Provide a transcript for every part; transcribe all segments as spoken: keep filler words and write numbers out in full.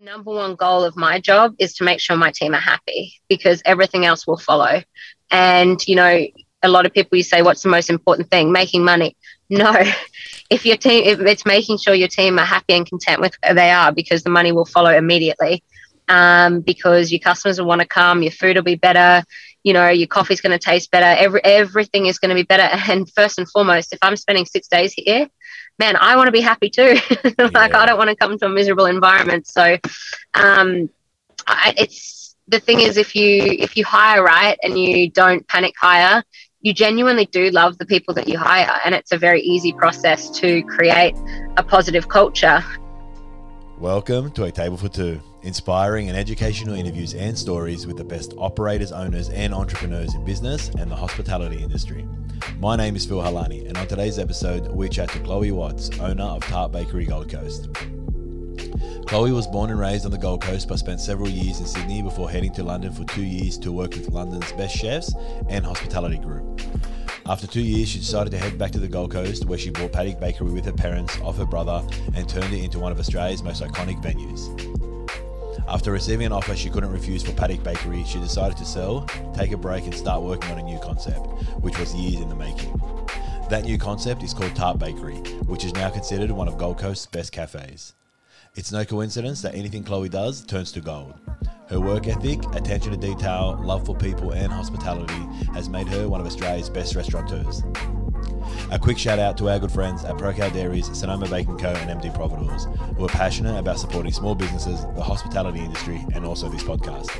number one goal of my job is to make sure my team are happy, because everything else will follow. And, you know, a lot of people, you say, what's the most important thing? Making money. No, if your team, if it's making sure your team are happy and content with where they are, because the money will follow immediately. Um, because your customers will want to come, your food will be better, you know, your coffee's going to taste better. Every, everything is going to be better. And first and foremost, if I'm spending six days here, man, I want to be happy too. Like, Yeah. I don't want to come to a miserable environment. So, um, I, it's, the thing is, if you, if you hire right and you don't panic hire, you genuinely do love the people that you hire. And it's a very easy process to create a positive culture. Welcome to A Table for Two, inspiring and educational interviews and stories with the best operators, owners, and entrepreneurs in business and the hospitality industry. My name is Phil Halani, and on today's episode, we chat to Chloe Watts, owner of Tart Bakery Gold Coast. Chloe was born and raised on the Gold Coast, but spent several years in Sydney before heading to London for two years to work with London's best chefs and hospitality group. After two years, she decided to head back to the Gold Coast, where she bought Paddock Bakery with her parents off her brother and turned it into one of Australia's most iconic venues. After receiving an offer she couldn't refuse for Paddock Bakery, she decided to sell, take a break and start working on a new concept, which was years in the making. That new concept is called Tart Bakery, which is now considered one of Gold Coast's best cafes. It's no coincidence that anything Chloe does turns to gold. Her work ethic, attention to detail, love for people and hospitality has made her one of Australia's best restaurateurs. A quick shout out to our good friends at Procal Dairies, Sonoma Bacon Co and M D Providores, who are passionate about supporting small businesses, the hospitality industry and also this podcast.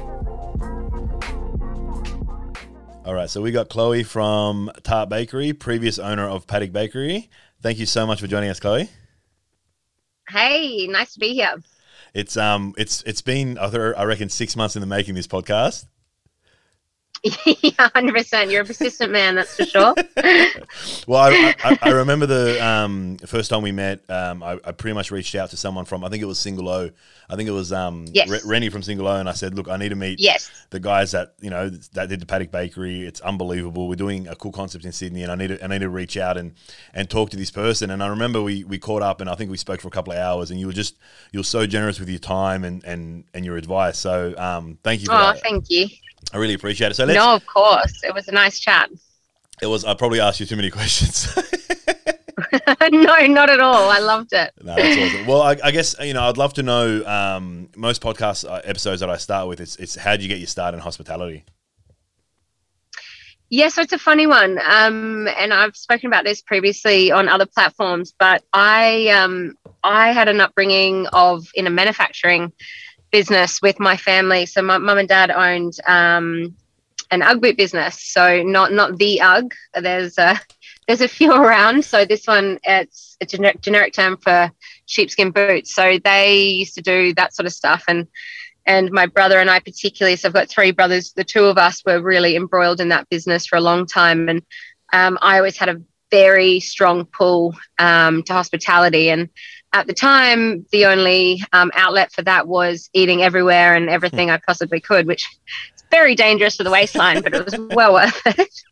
All right, so we got Chloe from Tart Bakery, previous owner of Paddock Bakery. Thank you so much for joining us, Chloe. Hey, nice to be here. It's um, it's it's been I reckon six months in the making, this podcast. Yeah, one hundred percent. You're a persistent man, that's for sure. Well, I, I, I remember the um, first time we met, um, I, I pretty much reached out to someone from, I think it was Single O. I think it was um, yes. Re- Rennie from Single O, and I said, look, I need to meet yes. the guys that, you know, that did the Paddock Bakery. It's unbelievable. We're doing a cool concept in Sydney, and I need to, I need to reach out and, and talk to this person. And I remember we, we caught up, and I think we spoke for a couple of hours, and you were just, you were so generous with your time and, and, and your advice. So um, thank you for oh, that. Oh, thank you. I really appreciate it. So let's, no, of course. It was a nice chat. It was. I probably asked you too many questions. No, not at all. I loved it. No, that's awesome. Well, I, I guess, you know, I'd love to know, um, most podcast uh, episodes that I start with, it's, it's how did you get your start in hospitality? Yeah, so it's a funny one. Um, and I've spoken about this previously on other platforms, but I um, I had an upbringing of in a manufacturing business with my family. So my mum and dad owned um, an UGG boot business. So not not the UGG. There's a there's a few around. So this one, it's a gener- generic term for sheepskin boots. So they used to do that sort of stuff. And and my brother and I particularly, so I've got three brothers. The two of us were really embroiled in that business for a long time. And um, I always had a very strong pull um, to hospitality. And at the time, the only um, outlet for that was eating everywhere and everything I possibly could, which is very dangerous for the waistline, but it was well worth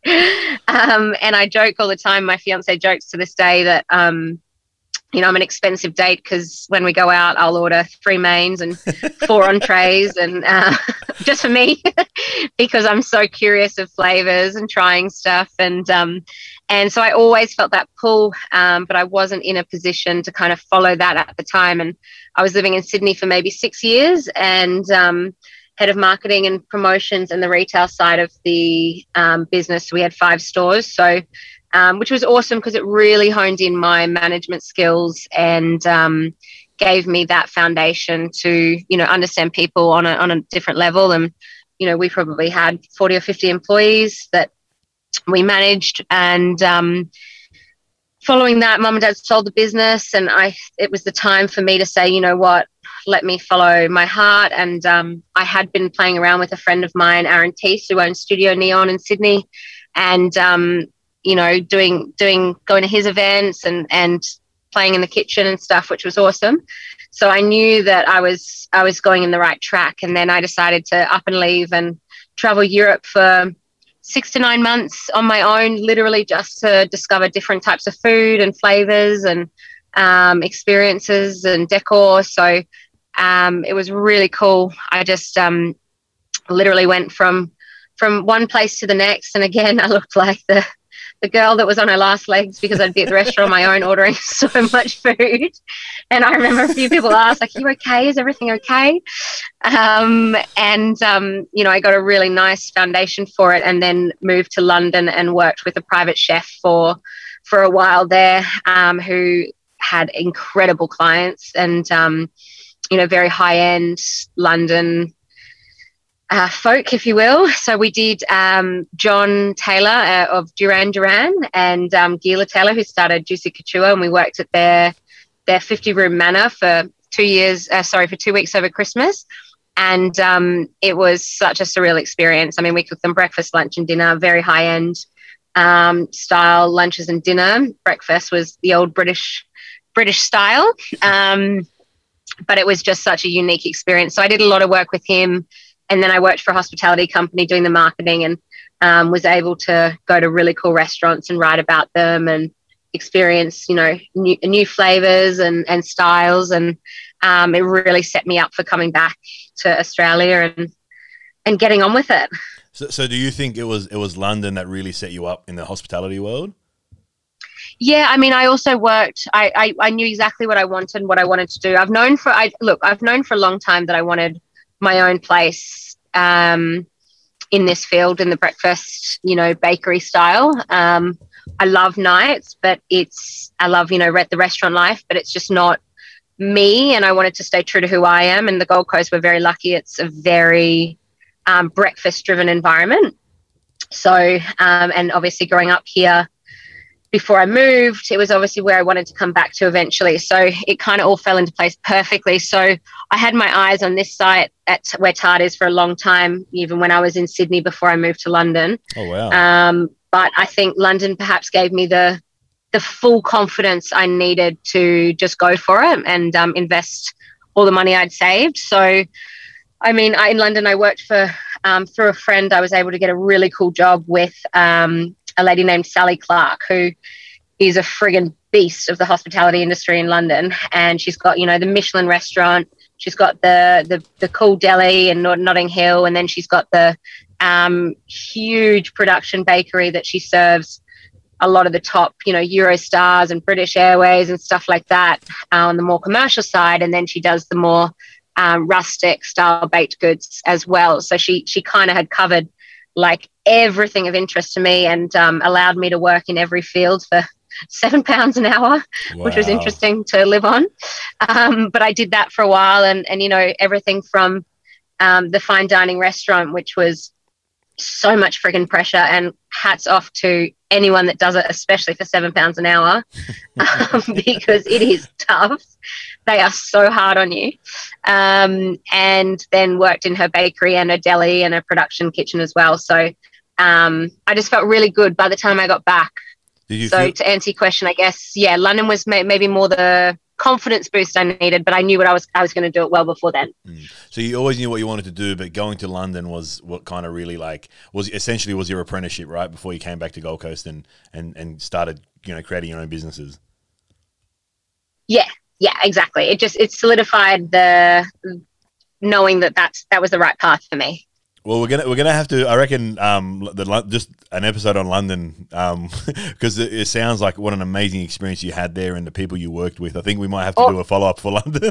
it. Um, and I joke all the time, my fiance jokes to this day that, um, you know, I'm an expensive date because when we go out, I'll order three mains and four entrees and uh, just for me because I'm so curious of flavors and trying stuff. And um, and so I always felt that pull, um, but I wasn't in a position to kind of follow that at the time. And I was living in Sydney for maybe six years and um, head of marketing and promotions and the retail side of the um, business. We had five stores. So Um, which was awesome because it really honed in my management skills and um, gave me that foundation to, you know, understand people on a, on a different level. And, you know, we probably had forty or fifty employees that we managed. And um, following that, mum and dad sold the business and I, it was the time for me to say, you know what, let me follow my heart. And um, I had been playing around with a friend of mine, Aaron Teese, who owns Studio Neon in Sydney. And, um, you know, doing, doing, going to his events and, and playing in the kitchen and stuff, which was awesome. So I knew that I was, I was going in the right track. And then I decided to up and leave and travel Europe for six to nine months on my own, literally just to discover different types of food and flavors and um, experiences and decor. So Um, it was really cool. I just um, literally went from from one place to the next, and again, I looked like the the girl that was on her last legs because I'd be at the restaurant on my own ordering so much food. And I remember a few people asked, like, you okay? Is everything okay? Um, and, um, you know, I got a really nice foundation for it, and then moved to London and worked with a private chef for, for a while there, um, who had incredible clients and, um, you know, very high-end London Uh, folk, if you will. So we did um, John Taylor uh, of Duran Duran and um, Gila Taylor, who started Juicy Couture, and we worked at their their fifty room manor for two years. Uh, sorry, for two weeks over Christmas, and um, it was such a surreal experience. I mean, we cooked them breakfast, lunch, and dinner, very high end um, style lunches and dinner. Breakfast was the old British British style, um, but it was just such a unique experience. So I did a lot of work with him. And then I worked for a hospitality company doing the marketing, and um, was able to go to really cool restaurants and write about them and experience, you know, new, new flavors and, and styles. And um, it really set me up for coming back to Australia and and getting on with it. So, so do you think it was it was London that really set you up in the hospitality world? Yeah, I mean, I also worked, I, I, I knew exactly what I wanted and what I wanted to do. I've known for, I look, I've known for a long time that I wanted my own place um, in this field, in the breakfast, you know, bakery style. Um, I love nights, but it's, I love, you know, re- the restaurant life, but it's just not me. And I wanted to stay true to who I am. And the Gold Coast, we're very lucky. It's a very um, breakfast driven environment. So, um, and obviously growing up here, before I moved, it was obviously where I wanted to come back to eventually. So it kind of all fell into place perfectly. So I had my eyes on this site at where Tart is for a long time, even when I was in Sydney before I moved to London. Oh, wow. Um, but I think London perhaps gave me the the full confidence I needed to just go for it and um, invest all the money I'd saved. So, I mean, I, in London, I worked for, um, through a friend, I was able to get a really cool job with um, a lady named Sally Clark, who is a friggin' beast of the hospitality industry in London. And she's got, you know, the Michelin restaurant, she's got the the, the cool deli in Nott- Notting Hill, and then she's got the um, huge production bakery that she serves a lot of the top, you know, Eurostars and British Airways and stuff like that uh, on the more commercial side. And then she does the more um, rustic style baked goods as well. So she she kind of had covered like everything of interest to me, and um, allowed me to work in every field for seven pounds an hour, wow. Which was interesting to live on. Um, but I did that for a while, and, and you know, everything from um, the fine dining restaurant, which was so much friggin' pressure, and hats off to anyone that does it, especially for seven pounds an hour, um, because it is tough. They are so hard on you. Um, and then worked in her bakery and a deli and a production kitchen as well. So um, I just felt really good by the time I got back. Did you so feel- to answer your question, I guess, yeah, London was may- maybe more the confidence boost I needed, but I knew what I was I was going to do it well before then. Mm. So you always knew what you wanted to do, but going to London was what kind of really like was essentially was your apprenticeship, right? Before you came back to Gold Coast and and and started, you know, creating your own businesses. Yeah, yeah, exactly. It just it solidified the knowing that that's that was the right path for me. Well, we're gonna we're gonna have to. I reckon um, the just an episode on London um, because it, it sounds like what an amazing experience you had there and the people you worked with. I think we might have to oh. do a follow up for London.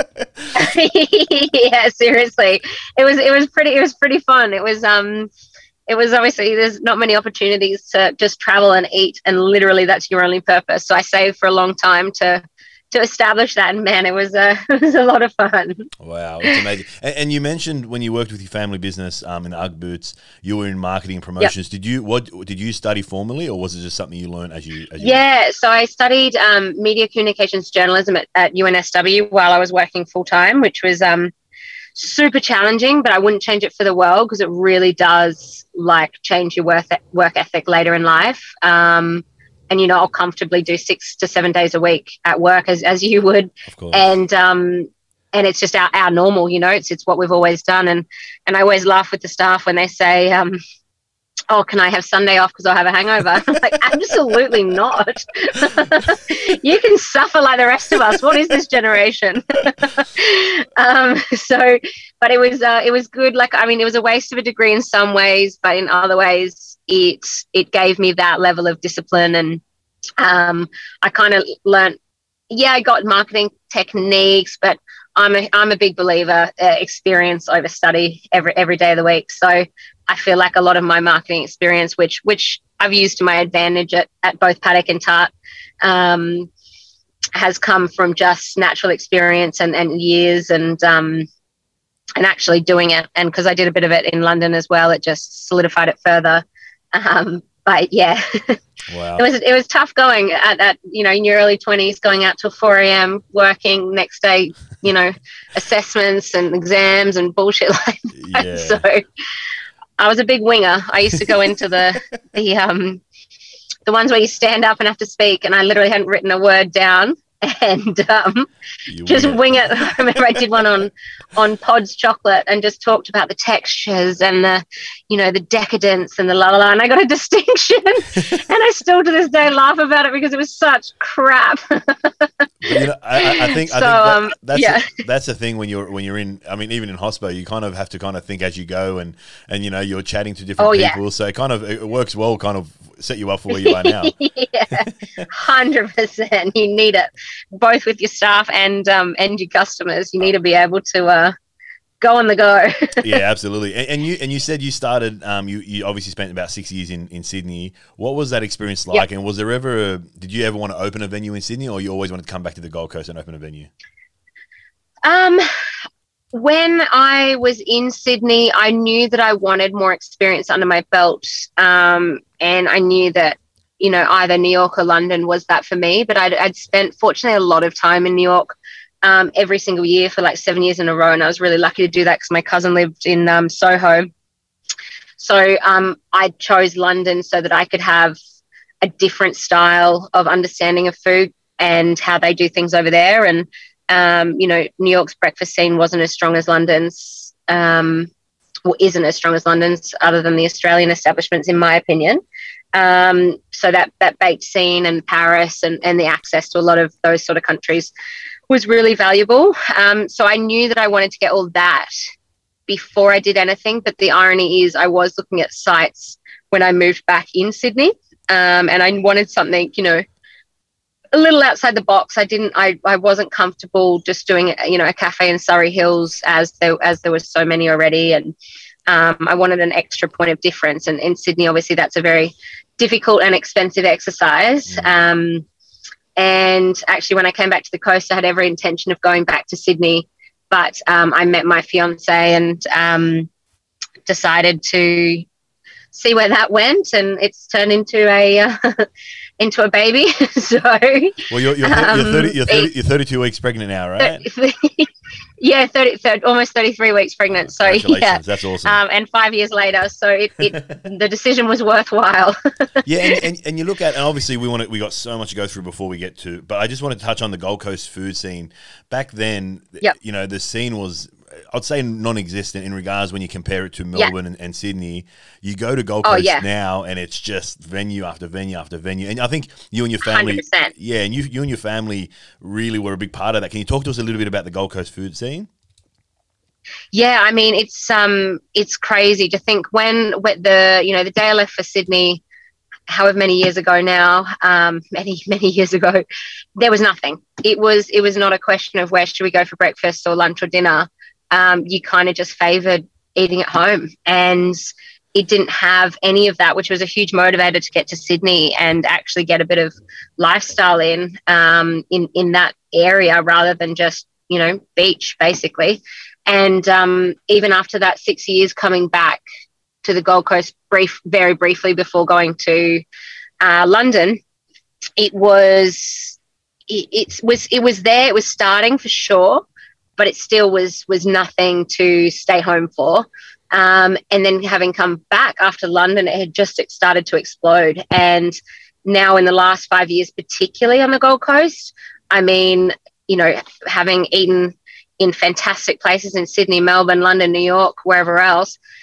Yeah, seriously, it was it was pretty it was pretty fun. It was um, it was obviously there's not many opportunities to just travel and eat, and literally that's your only purpose. So I saved for a long time to. to establish that, and man, it was a it was a lot of fun. Wow, it's amazing. And, and you mentioned when you worked with your family business um, in the Ugg boots, you were in marketing and promotions. Yep. Did you what did you study formally, or was it just something you learned as you? As you yeah, learned? So I studied um, media communications journalism at, at U N S W while I was working full time, which was um, super challenging, but I wouldn't change it for the world because it really does like change your work work ethic later in life. Um, And, you know, I'll comfortably do six to seven days a week at work as, as you would. Of course. And, um, and it's just our, our normal, you know, it's, it's what we've always done. And, and I always laugh with the staff when they say, um, oh, can I have Sunday off because I'll have a hangover? I'm like, absolutely not. You can suffer like the rest of us. What is this generation? um, so, but it was uh, it was good. Like, I mean, it was a waste of a degree in some ways, but in other ways, it it gave me that level of discipline, and um, I kind of learned. Yeah, I got marketing techniques, but I'm a I'm a big believer, uh, experience over study every every day of the week. So I feel like a lot of my marketing experience, which which I've used to my advantage at, at both Paddock and Tart, um, has come from just natural experience and, and years and um, and actually doing it. And because I did a bit of it in London as well, it just solidified it further. Um, but yeah, wow. it was it was tough going at, at you know in your early twenties, going out till four a.m. working, next day, you know, assessments and exams and bullshit like that. Yeah. So I was a big winger. I used to go into the the um the ones where you stand up and have to speak, and I literally hadn't written a word down, and um, just wing it. I remember I did one on on Pod's chocolate and just talked about the textures and the, you know, the decadence and the la la la, and I got a distinction, and I still to this day laugh about it because it was such crap. But, you know, I, I think, so, I think that, um, that's yeah. the, that's the thing when you're when you're in. I mean, even in hospital, you kind of have to kind of think as you go, and and you know you're chatting to different oh, people, yeah. so it kind of it works well. Kind of set you up for where you are now. Yeah, hundred percent. You need it both with your staff and um and your customers. You need to be able to uh go on the go. Yeah, absolutely. And, and you and you said you started. Um, you you obviously spent about six years in, in Sydney. What was that experience like? Yep. And was there ever? A, did you ever want to open a venue in Sydney, or you always wanted to come back to the Gold Coast and open a venue? Um. When I was in Sydney, I knew that I wanted more experience under my belt, um, and I knew that, you know, either New York or London was that for me. But I'd, I'd spent, fortunately, a lot of time in New York um, every single year for like seven years in a row, and I was really lucky to do that because my cousin lived in um, Soho. So um, I chose London so that I could have a different style of understanding of food and how they do things over there. And Um, you know, New York's breakfast scene wasn't as strong as London's, um, or isn't as strong as London's, other than the Australian establishments, in my opinion. Um, so that that baked scene and Paris and, and the access to a lot of those sort of countries was really valuable. Um, so I knew that I wanted to get all that before I did anything. But the irony is I was looking at sites when I moved back in Sydney, um, and I wanted something, you know, a little outside the box. I didn't, I, I wasn't comfortable just doing, you know, a cafe in Surrey Hills as there, as there were so many already. And um, I wanted an extra point of difference. And in Sydney, obviously that's a very difficult and expensive exercise. Mm. Um, and actually when I came back to the coast, I had every intention of going back to Sydney, but um, I met my fiance and um, decided to see where that went. And it's turned into a, uh, into a baby. So well, you're you're, um, you're, thirty, you're, thirty, you're thirty-two weeks pregnant now, right? Yeah, thirty, thirty, almost thirty-three weeks pregnant. So yeah, that's awesome. Um, and five years later, so it, it the decision was worthwhile. Yeah, and, and, and you look at, and obviously we want to, we got so much to go through before we get to, but I just want to touch on the Gold Coast food scene. Back then, yep. you know, the scene was, I'd say, non-existent in regards when you compare it to Melbourne yeah. and, and Sydney. You go to Gold Coast oh, yeah. now, and it's just venue after venue after venue. And I think you and your family, one hundred percent. Yeah, and you you and your family really were a big part of that. Can you talk to us a little bit about the Gold Coast food scene? Yeah, I mean, it's um, it's crazy to think when, when the you know the day I left for Sydney, however many years ago now, um, many many years ago, there was nothing. It was it was not a question of where should we go for breakfast or lunch or dinner. Um, you kind of just favoured eating at home, and it didn't have any of that, which was a huge motivator to get to Sydney and actually get a bit of lifestyle in um, in in that area rather than just, you know, beach basically. And um, even after that six years coming back to the Gold Coast brief, very briefly before going to uh, London, it was it, it was it was there. It was starting for sure, but it still was was nothing to stay home for. Um, and then having come back after London, it had just started to explode. And now in the last five years, particularly on the Gold Coast, I mean, you know, having eaten in fantastic places in Sydney, Melbourne, London, New York, wherever else,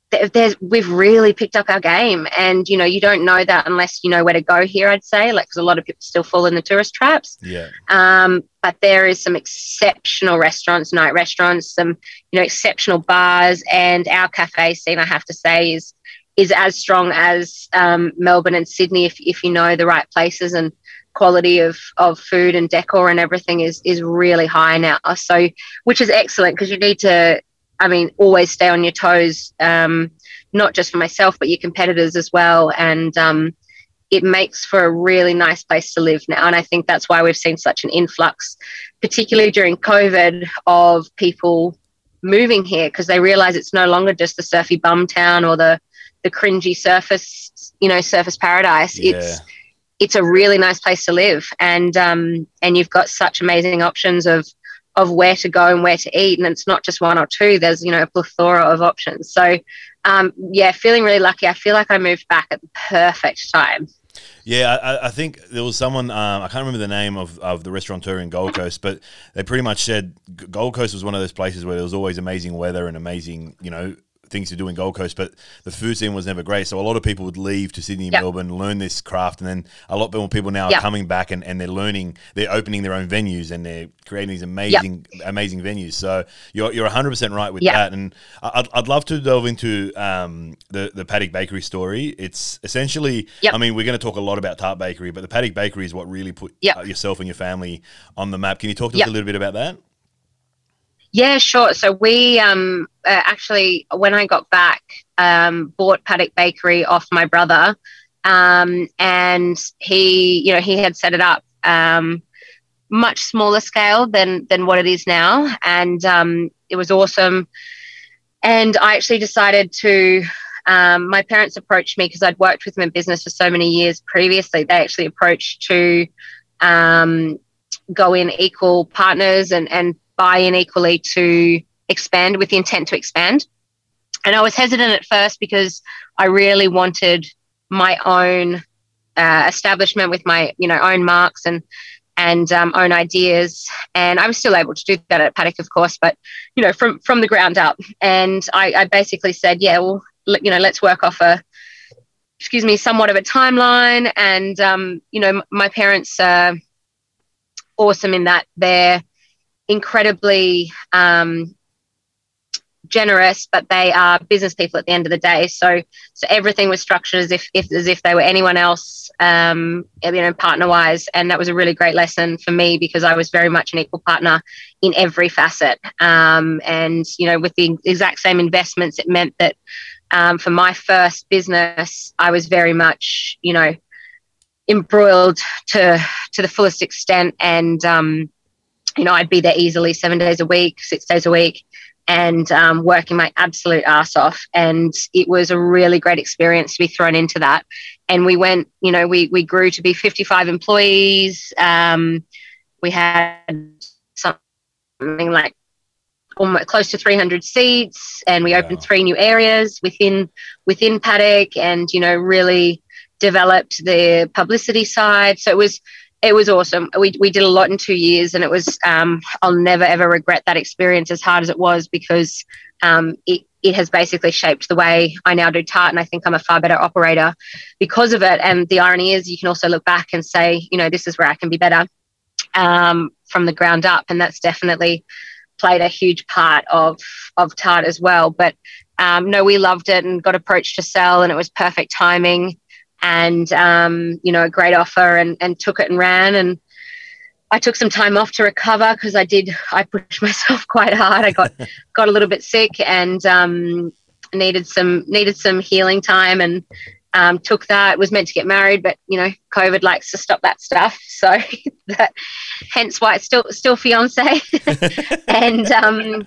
there's we've really picked up our game, and you know you don't know that unless you know where to go here, I'd say, like, because a lot of people still fall in the tourist traps. Yeah. Um, but there is some exceptional restaurants, night restaurants, some you know exceptional bars, and our cafe scene, I have to say, is is as strong as um, Melbourne and Sydney if if you know the right places, and quality of of food and decor and everything is is really high now. So which is excellent, because you need to, I mean, always stay on your toes, um, not just for myself, but your competitors as well. And um, it makes for a really nice place to live now. And I think that's why we've seen such an influx, particularly during COVID, of people moving here, because they realize it's no longer just the surfy bum town or the, the cringy surface, you know, surface paradise. Yeah. It's, it's a really nice place to live. And, um, and you've got such amazing options of, of where to go and where to eat, and it's not just one or two. There's, you know, a plethora of options. So um yeah, feeling really lucky. I feel like I moved back at the perfect time. Yeah, I, I think there was someone, um, I can't remember the name of, of the restaurateur in Gold Coast, but they pretty much said Gold Coast was one of those places where there was always amazing weather and amazing, you know, things to do in Gold Coast, but the food scene was never great. So a lot of people would leave to Sydney and yep. Melbourne, learn this craft, and then a lot more people now yep. are coming back and, and they're learning, they're opening their own venues and they're creating these amazing, yep. amazing venues. So you're you're one hundred percent right with yep. that. And I'd, I'd love to delve into um, the, the Paddock Bakery story. It's essentially, yep. I mean, we're going to talk a lot about Tart Bakery, but the Paddock Bakery is what really put yep. yourself and your family on the map. Can you talk to yep. us a little bit about that? Yeah, sure. So we um, uh, actually, when I got back, um, bought Paddock Bakery off my brother, um, and he, you know, he had set it up um, much smaller scale than than what it is now, and um, it was awesome. And I actually decided to. Um, my parents approached me because I'd worked with them in business for so many years previously. They actually approached to um, go in equal partners and and. buy in equally to expand, with the intent to expand. And I was hesitant at first because I really wanted my own uh, establishment with my, you know, own marks and and um, own ideas. And I was still able to do that at Paddock, of course, but, you know, from, from the ground up. And I, I basically said, yeah, well, you know, let's work off a, excuse me, somewhat of a timeline. And, um, you know, my parents are awesome in that they're incredibly um, generous, but they are business people at the end of the day. So, so everything was structured as if, if as if they were anyone else, um, you know, partner wise. And that was a really great lesson for me, because I was very much an equal partner in every facet. Um, and you know, with the exact same investments, it meant that um, for my first business, I was very much, you know, embroiled to to the fullest extent. And um, you know, I'd be there easily seven days a week, six days a week, and um, working my absolute ass off. And it was a really great experience to be thrown into that. And we went, you know, we we grew to be fifty-five employees. Um, we had something like almost close to three hundred seats, and we opened wow. three new areas within within Paddock, and you know, really developed the publicity side. So it was. It was awesome. We we did a lot in two years, and it was. Um, I'll never ever regret that experience, as hard as it was, because um, it it has basically shaped the way I now do Tart, and I think I'm a far better operator because of it. And the irony is, you can also look back and say, you know, this is where I can be better um, from the ground up, and that's definitely played a huge part of of Tart as well. But um, no, we loved it and got approached to sell, and it was perfect timing. And, um, you know, a great offer, and, and took it and ran. And I took some time off to recover, because I did, I pushed myself quite hard. I got, got a little bit sick, and um, needed some, needed some healing time, and um, took that. Was meant to get married, but, you know, COVID likes to stop that stuff. So that, hence why it's still, still fiance. and, um,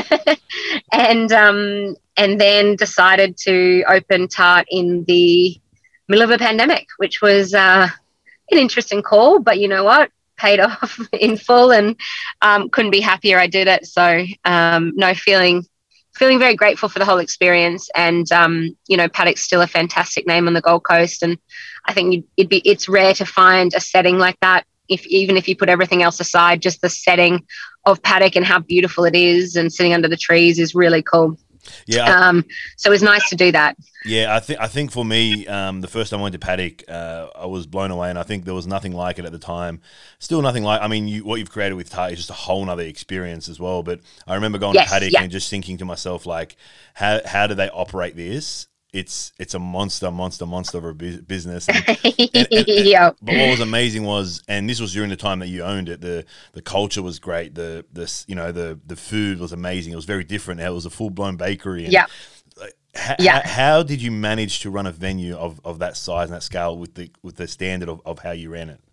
and, um, and then decided to open Tart in the middle of a pandemic, which was uh, an interesting call, but you know what, paid off in full, and um, couldn't be happier I did it. So um, no, feeling feeling very grateful for the whole experience. And um, you know, Paddock's still a fantastic name on the Gold Coast, and I think you'd, it'd be it's rare to find a setting like that. If even if you put everything else aside, just the setting of Paddock and how beautiful it is, and sitting under the trees is really cool. Yeah. I, Um, so it was nice to do that. yeah, I think I think for me, um, the first time I went to Paddock, uh, I was blown away, and I think there was nothing like it at the time. Still nothing like. I mean, you, what you've created with Tart is just a whole nother experience as well. But I remember going to Yes, Paddock yeah. and just thinking to myself, like, how how do they operate this? It's it's a monster, monster, monster of a bu- business. And, and, and, and, Yeah. but what was amazing was, and this was during the time that you owned it. The the culture was great. The the you know the the food was amazing. It was very different. It was a full blown bakery. And Yeah. like, how, Yeah. how did you manage to run a venue of, of that size and that scale with the with the standard of, of how you ran it?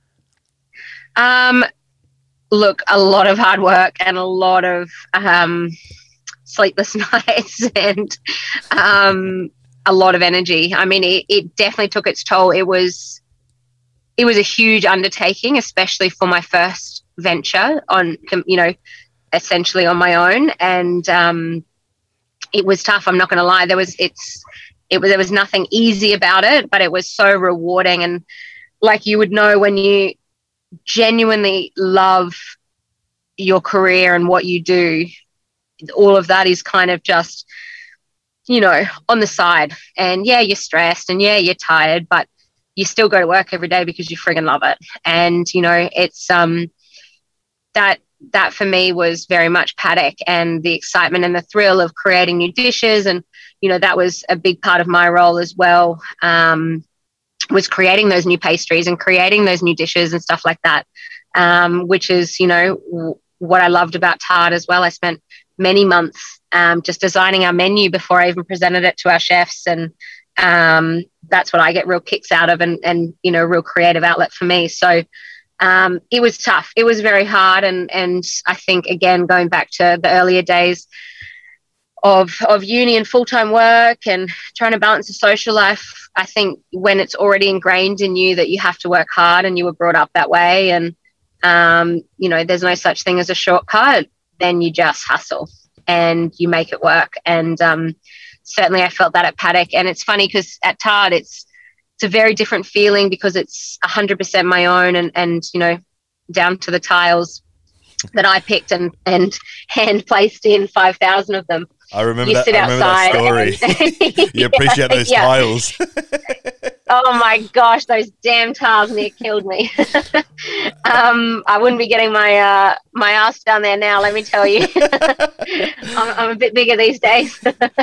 Um, look, a lot of hard work and a lot of um, sleepless nights and um, a lot of energy. I mean, it, it definitely took its toll. It was it was a huge undertaking, especially for my first venture on, you know, essentially on my own. And um, it was tough. I'm not going to lie. There was it's it was there was nothing easy about it, but it was so rewarding. And like you would know, when you genuinely love your career and what you do, all of that is kind of just, you know, on the side. And yeah, you're stressed and yeah, you're tired, but you still go to work every day because you friggin' love it. And, you know, it's um that that for me was very much Paddock, and the excitement and the thrill of creating new dishes. And, you know, that was a big part of my role as well, um, was creating those new pastries and creating those new dishes and stuff like that, um, which is, you know, w- what I loved about Tart as well. I spent many months um, just designing our menu before I even presented it to our chefs. And um, that's what I get real kicks out of, and, and, you know, real creative outlet for me. So um, it was tough. It was very hard. And, and I think, again, going back to the earlier days of, of uni and full-time work and trying to balance a social life, I think when it's already ingrained in you that you have to work hard and you were brought up that way, and, um, you know, there's no such thing as a shortcut, then you just hustle and you make it work. And um, certainly I felt that at Paddock. And it's funny because at Tart, it's, it's a very different feeling because it's one hundred percent my own, and, and, you know, down to the tiles that I picked and, and hand placed in five thousand of them. I remember You that. sit I remember outside that story. You appreciate those yeah. tiles. Oh my gosh, those damn tiles near killed me. um, I wouldn't be getting my uh, my ass down there now, let me tell you. I'm, I'm a bit bigger these days.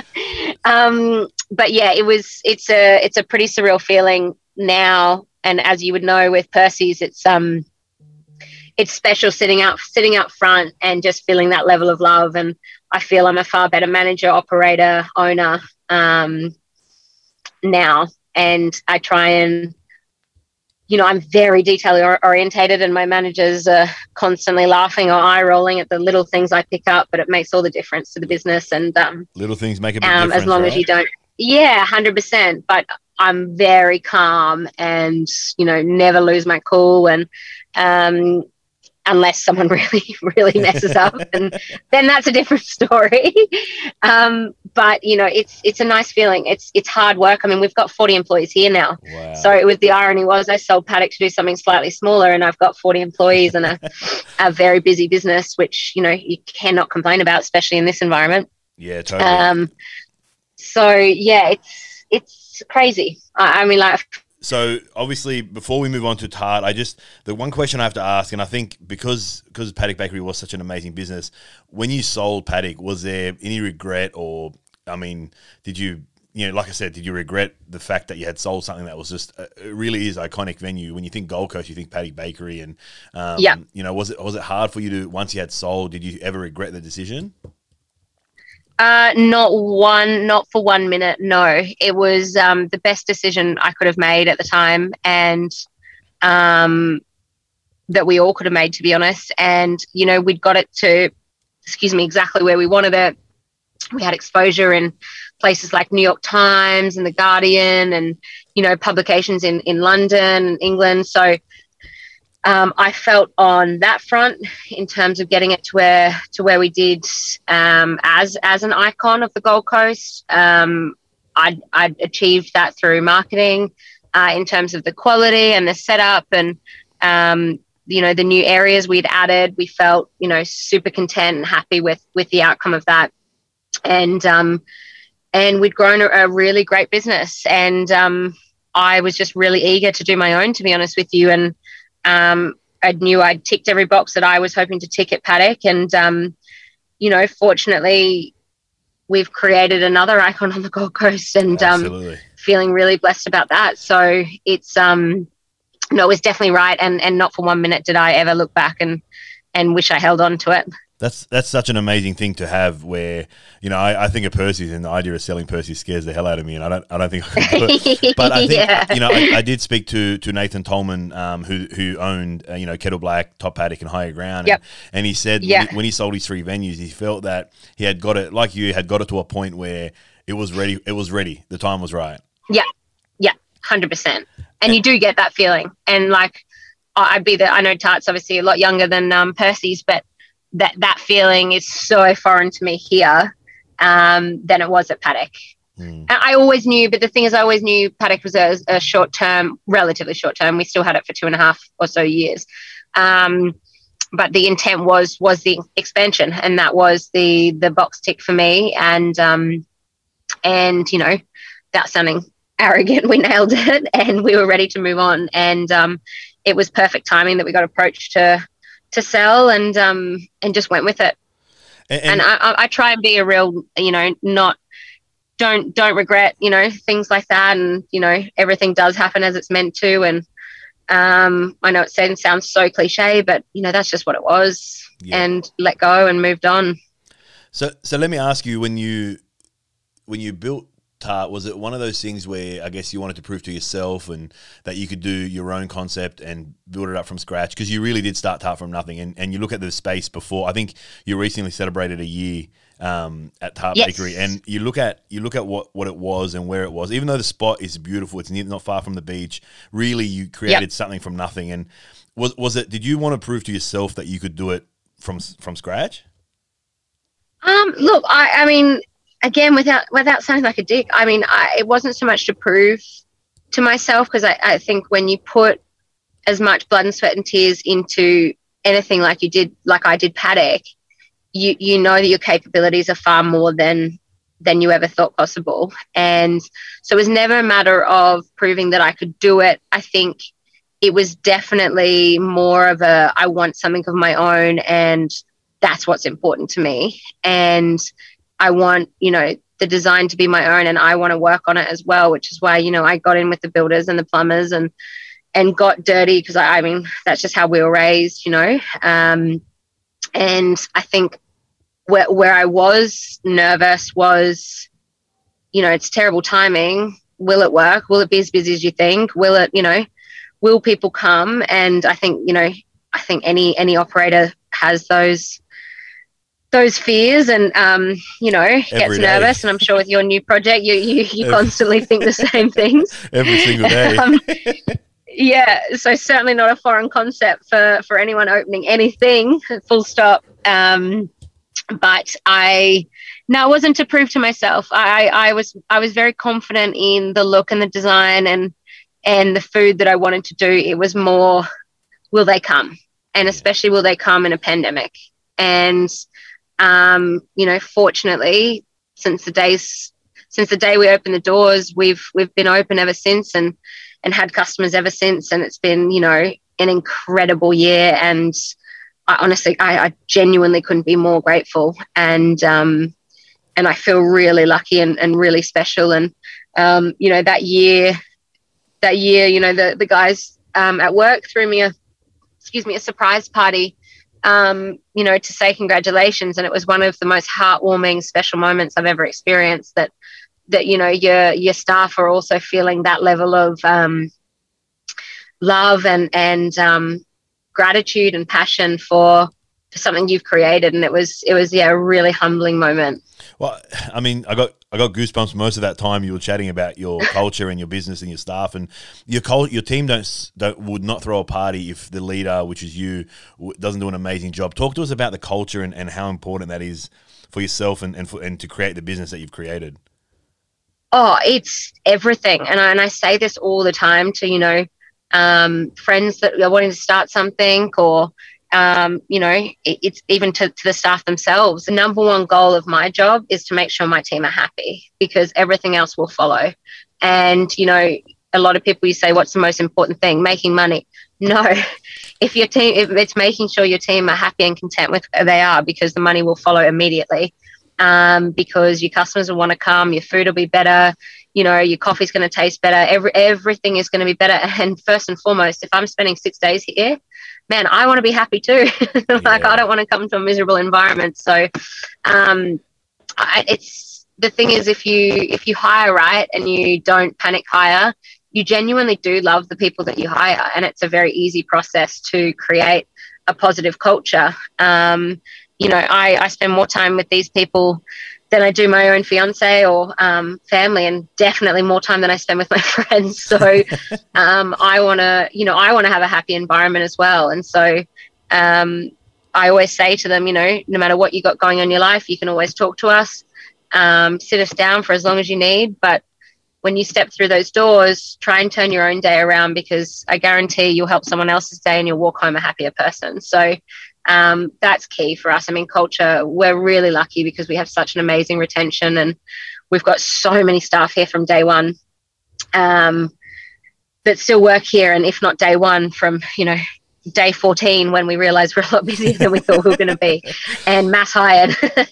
um, but yeah, it was. It's a it's a pretty surreal feeling now, and as you would know with Percy's, it's um, it's special sitting out sitting out front and just feeling that level of love. And I feel I'm a far better manager, operator, owner um, now. And I try and, you know, I'm very detail orientated, and my managers are constantly laughing or eye rolling at the little things I pick up, but it makes all the difference to the business. And um, little things make a big um, difference, as long right? as you don't, yeah, one hundred percent. But I'm very calm and, you know, never lose my cool. And um, unless someone really, really messes up, and then that's a different story. um, but you know, it's it's a nice feeling. It's it's hard work. I mean, we've got forty employees here now. Wow. So it was the irony was I sold Paddock to do something slightly smaller, and I've got forty employees and a, a very busy business, which, you know, you cannot complain about, especially in this environment. Yeah, totally. Um, so yeah, it's it's crazy. I, I mean, like. So obviously, before we move on to Tart, I just the one question I have to ask, and I think because because Paddock Bakery was such an amazing business, when you sold Paddock, was there any regret, or I mean, did you you know, like I said, did you regret the fact that you had sold something that was just uh, it really is iconic venue? When you think Gold Coast, you think Paddock Bakery, and um, yeah, you know, was it was it hard for you to once you had sold? Did you ever regret the decision? Uh, not one, not for one minute. No, it was um, the best decision I could have made at the time, and um, that we all could have made, to be honest. And, you know, we'd got it to, excuse me, exactly where we wanted it. We had exposure in places like New York Times and The Guardian, and, you know, publications in, in London and England. So Um, I felt on that front in terms of getting it to where to where we did um, as as an icon of the Gold Coast. Um, I'd, I'd achieved that through marketing uh, in terms of the quality and the setup, and um, you know, the new areas we'd added. We felt, you know, super content and happy with with the outcome of that. and um, and we'd grown a, a really great business, and um, I was just really eager to do my own, to be honest with you, and um, I knew I'd ticked every box that I was hoping to tick at Paddock, and um, you know, fortunately, we've created another icon on the Gold Coast, and um, feeling really blessed about that. So it's um, no, it was definitely right, and and not for one minute did I ever look back and and wish I held on to it. That's that's such an amazing thing to have. Where you know, I, I think of Percy's, and the idea of selling Percy scares the hell out of me, and I don't I don't think I can do it. But I think yeah. you know, I, I did speak to to Nathan Tolman, um, who who owned uh, you know Kettle Black, Top Paddock, and Higher Ground, yep. and, and he said yeah. when, he, when he sold his three venues, he felt that he had got it, like you had got it to a point where it was ready. It was ready. The time was right. Yeah, yeah, hundred percent. And you do get that feeling, and like I'd be the I know Tart's obviously a lot younger than um, Percy's, but that that feeling is so foreign to me here um, than it was at Paddock. Mm. And I always knew, but the thing is, I always knew Paddock was a, a short term, relatively short term. We still had it for two and a half or so years. Um, but the intent was was the expansion, and that was the the box tick for me. And um, and you know, that sounding arrogant, we nailed it, and we were ready to move on. And um, it was perfect timing that we got approached to. to sell and um and just went with it. And, and, and I, I try and be a real, you know, not don't don't regret, you know, things like that. And, you know, everything does happen as it's meant to. And um I know it sounds sounds so cliche, but you know, that's just what it was. Yeah. And let go and moved on. So so let me ask you, when you when you built Tart, was it one of those things where I guess you wanted to prove to yourself and that you could do your own concept and build it up from scratch? Because you really did start Tart from nothing, and, and you look at the space before. I think you recently celebrated a year um, at Tart yes. Bakery, and you look at you look at what, what it was and where it was. Even though the spot is beautiful, it's near, not far from the beach. Really, you created yep. something from nothing. And was was it? Did you want to prove to yourself that you could do it from from scratch? Um, look, I, I mean. Again, without without sounding like a dick, I mean, I, it wasn't so much to prove to myself, because I, I think when you put as much blood and sweat and tears into anything like you did, like I did Paddock, you you know that your capabilities are far more than than you ever thought possible. And so it was never a matter of proving that I could do it. I think it was definitely more of a, I want something of my own, and that's what's important to me. And I want, you know, the design to be my own, and I want to work on it as well, which is why, you know, I got in with the builders and the plumbers and and got dirty, because I, I mean, that's just how we were raised, you know. Um, and I think where where I was nervous was, you know, it's terrible timing. Will it work? Will it be as busy as you think? Will it, you know, will people come? And I think, you know, I think any any operator has those those fears, and um, you know, Every gets day. nervous. And I'm sure with your new project, you you, you Every, constantly think the same things every single day. um, yeah, so certainly not a foreign concept for for anyone opening anything. Full stop. Um, but I no, it wasn't to prove to myself. I I was I was very confident in the look and the design and and the food that I wanted to do. It was more, will they come, and especially will they come in a pandemic? And Um, you know, fortunately, since the days since the day we opened the doors, we've we've been open ever since, and and had customers ever since, and it's been, you know, an incredible year. And I honestly, I, I genuinely couldn't be more grateful, and um, and I feel really lucky and, and really special. And um, you know, that year, that year, you know, the the guys um, at work threw me a excuse me a surprise party. Um, you know, to say congratulations. And it was one of the most heartwarming, special moments I've ever experienced, that, that, you know, your, your staff are also feeling that level of, um, love and, and, um, gratitude and passion for, for something you've created. And it was, it was, yeah, a really humbling moment. Well, I mean, I got I got goosebumps most of that time you were chatting about your culture and your business and your staff, and your cult, your team don't don't would not throw a party if the leader, which is you, doesn't do an amazing job. Talk to us about the culture and, and how important that is for yourself and and, for, and to create the business that you've created. Oh, it's everything, and I, and I say this all the time to, you know, um, friends that are wanting to start something, or Um, you know, it, it's even to, to the staff themselves. The number one goal of my job is to make sure my team are happy, because everything else will follow. And, you know, a lot of people, you say, what's the most important thing? Making money. No, if your team, if it's making sure your team are happy and content with where they are, because the money will follow immediately. Um, because your customers will want to come, your food will be better, you know, your coffee's going to taste better. Every, everything is going to be better. And first and foremost, if I'm spending six days here, man, I want to be happy too. Like, yeah. I don't want to come to a miserable environment. So, um, I, it's, the thing is, if you, if you hire right and you don't panic hire, you genuinely do love the people that you hire. And it's a very easy process to create a positive culture. Um, you know, I, I spend more time with these people than I do my own fiance or um, family, and definitely more time than I spend with my friends. So um, I want to, you know, I want to have a happy environment as well. And so um, I always say to them, you know, no matter what you got going on in your life, you can always talk to us, um, sit us down for as long as you need. But when you step through those doors, try and turn your own day around, because I guarantee you'll help someone else's day and you'll walk home a happier person. So um, that's key for us. I mean, culture, we're really lucky because we have such an amazing retention, and we've got so many staff here from day one um, that still work here. And if not day one, from, you know, day fourteen, when we realized we're a lot busier than we thought we were going to be, and mass hired.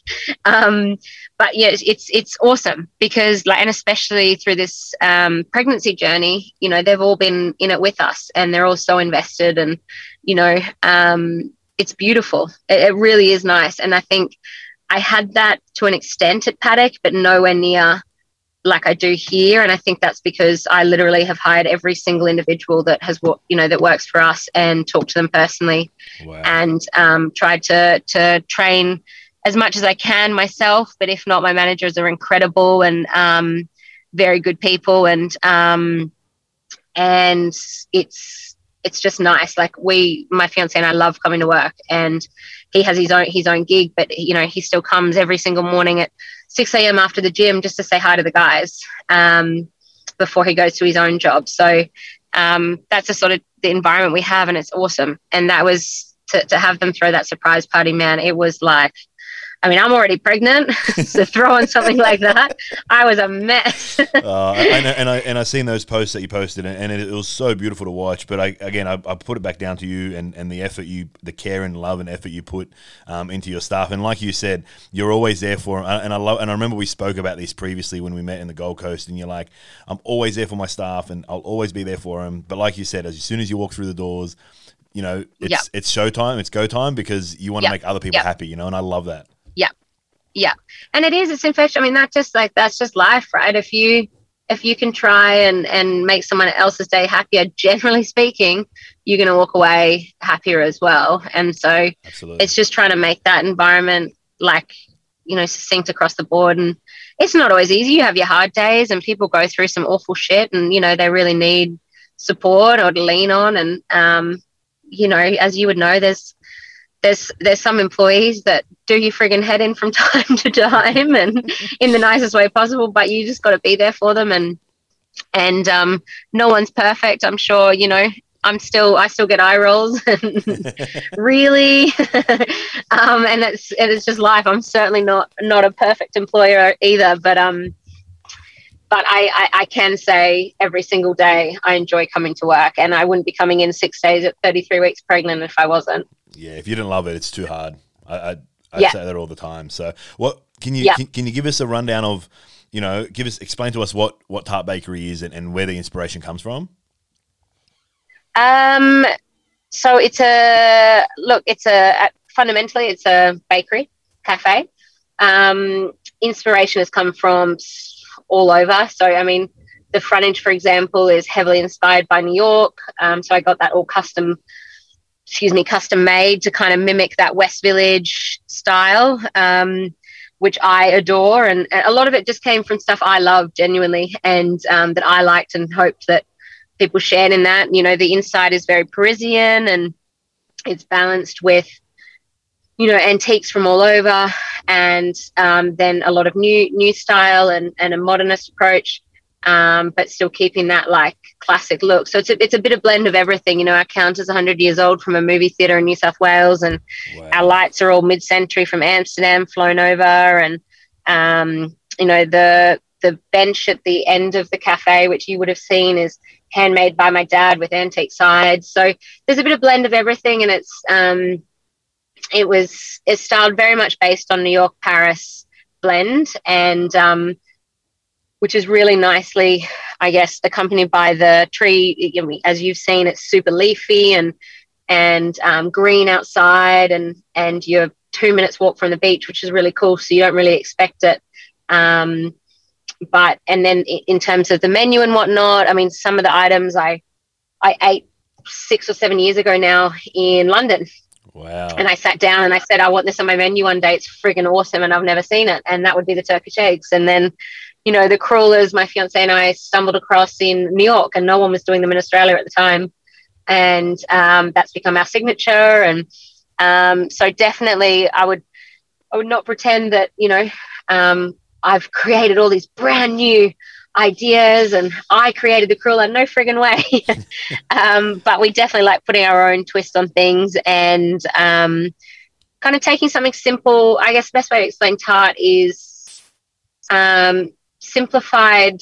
um, but yeah, it's, it's awesome because, like, and especially through this um, pregnancy journey, you know, they've all been in it with us and they're all so invested, and, you know, um, it's beautiful. It, it really is nice. And I think I had that to an extent at Paddock, but nowhere near like I do here. And I think that's because I literally have hired every single individual that has, you know, that works for us, and talked to them personally. Wow. And um, tried to to train as much as I can myself. But if not, my managers are incredible and um, very good people. And um, and it's it's just nice. Like we, my fiance and I love coming to work, and he has his own his own gig, but you know, he still comes every single morning at six a.m. after the gym just to say hi to the guys um, before he goes to his own job. So um, that's the sort of the environment we have, and it's awesome. And that was to, to have them throw that surprise party, man. It was like, I mean, I'm already pregnant, so throwing something like that, I was a mess. uh, and, and I and I seen those posts that you posted, and it, it was so beautiful to watch. But I, again, I, I put it back down to you and, and the effort you, the care and love and effort you put um, into your staff. And like you said, you're always there for them. And I love, and I remember we spoke about this previously when we met in the Gold Coast. And you're like, I'm always there for my staff, and I'll always be there for them. But like you said, as soon as you walk through the doors, you know, it's yep. it's showtime, it's go time, because you want to yep. make other people yep. happy. You know, and I love that. Yeah. Yeah. And it is, it's infection. I mean, that's just like, that's just life, right? If you, if you can try and, and make someone else's day happier, generally speaking, you're going to walk away happier as well. And so Absolutely. It's just trying to make that environment like, you know, succinct across the board. And it's not always easy. You have your hard days and people go through some awful shit, and, you know, they really need support or to lean on. And, um, you know, as you would know, there's, There's there's some employees that do your friggin' head in from time to time, and in the nicest way possible, but you just got to be there for them. And and um, no one's perfect. I'm sure, you know, I'm still, I still get eye rolls. And really? um, and it's, it's just life. I'm certainly not, not a perfect employer either, but um, but I, I, I can say every single day I enjoy coming to work, and I wouldn't be coming in six days at thirty-three weeks pregnant if I wasn't. Yeah, if you didn't love it, it's too hard. I I, I yeah. say that all the time. So, what can you yeah. can, can you give us a rundown of, you know, give us explain to us what what Tart Bakery is, and, and where the inspiration comes from? Um, so it's a look. It's a fundamentally it's a bakery cafe. Um, inspiration has come from all over. So I mean, the frontage, for example, is heavily inspired by New York. Um, so I got that all custom. excuse me, custom made to kind of mimic that West Village style, um, which I adore. And a lot of it just came from stuff I love genuinely, and um, that I liked and hoped that people shared in that. You know, the inside is very Parisian, and it's balanced with, you know, antiques from all over, and um, then a lot of new new style and, and a modernist approach. um, but still keeping that like classic look. So it's a, it's a bit of blend of everything. You know, our counter's one hundred years old from a movie theatre in New South Wales, and Wow. our lights are all mid-century from Amsterdam flown over, and um, you know, the the bench at the end of the cafe, which you would have seen, is handmade by my dad with antique sides. So there's a bit of blend of everything, and it's um, it was it's styled very much based on New York Paris blend, and um, which is really nicely, I guess, accompanied by the tree. I mean, as you've seen, it's super leafy and and um, green outside, and and you're two minutes walk from the beach, which is really cool. So you don't really expect it. Um, but and then in terms of the menu and whatnot, I mean, some of the items I I ate six or seven years ago now in London. Wow. And I sat down and I said, I want this on my menu one day. It's friggin' awesome, and I've never seen it. And that would be the Turkish eggs. And then, you know, the crullers, my fiance and I stumbled across in New York, and no one was doing them in Australia at the time. And um, that's become our signature. And um, so definitely I would, I would not pretend that, you know, um, I've created all these brand new ideas and I created the cruller. No friggin' way. um, but we definitely like putting our own twist on things, and um, kind of taking something simple. I guess the best way to explain Tart is um, simplified,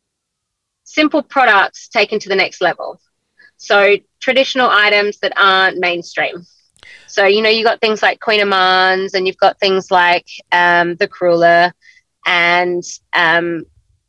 simple products taken to the next level. So traditional items that aren't mainstream. So, you know, you got things like Queen of Mans, and you've got things like um, the cruller and um,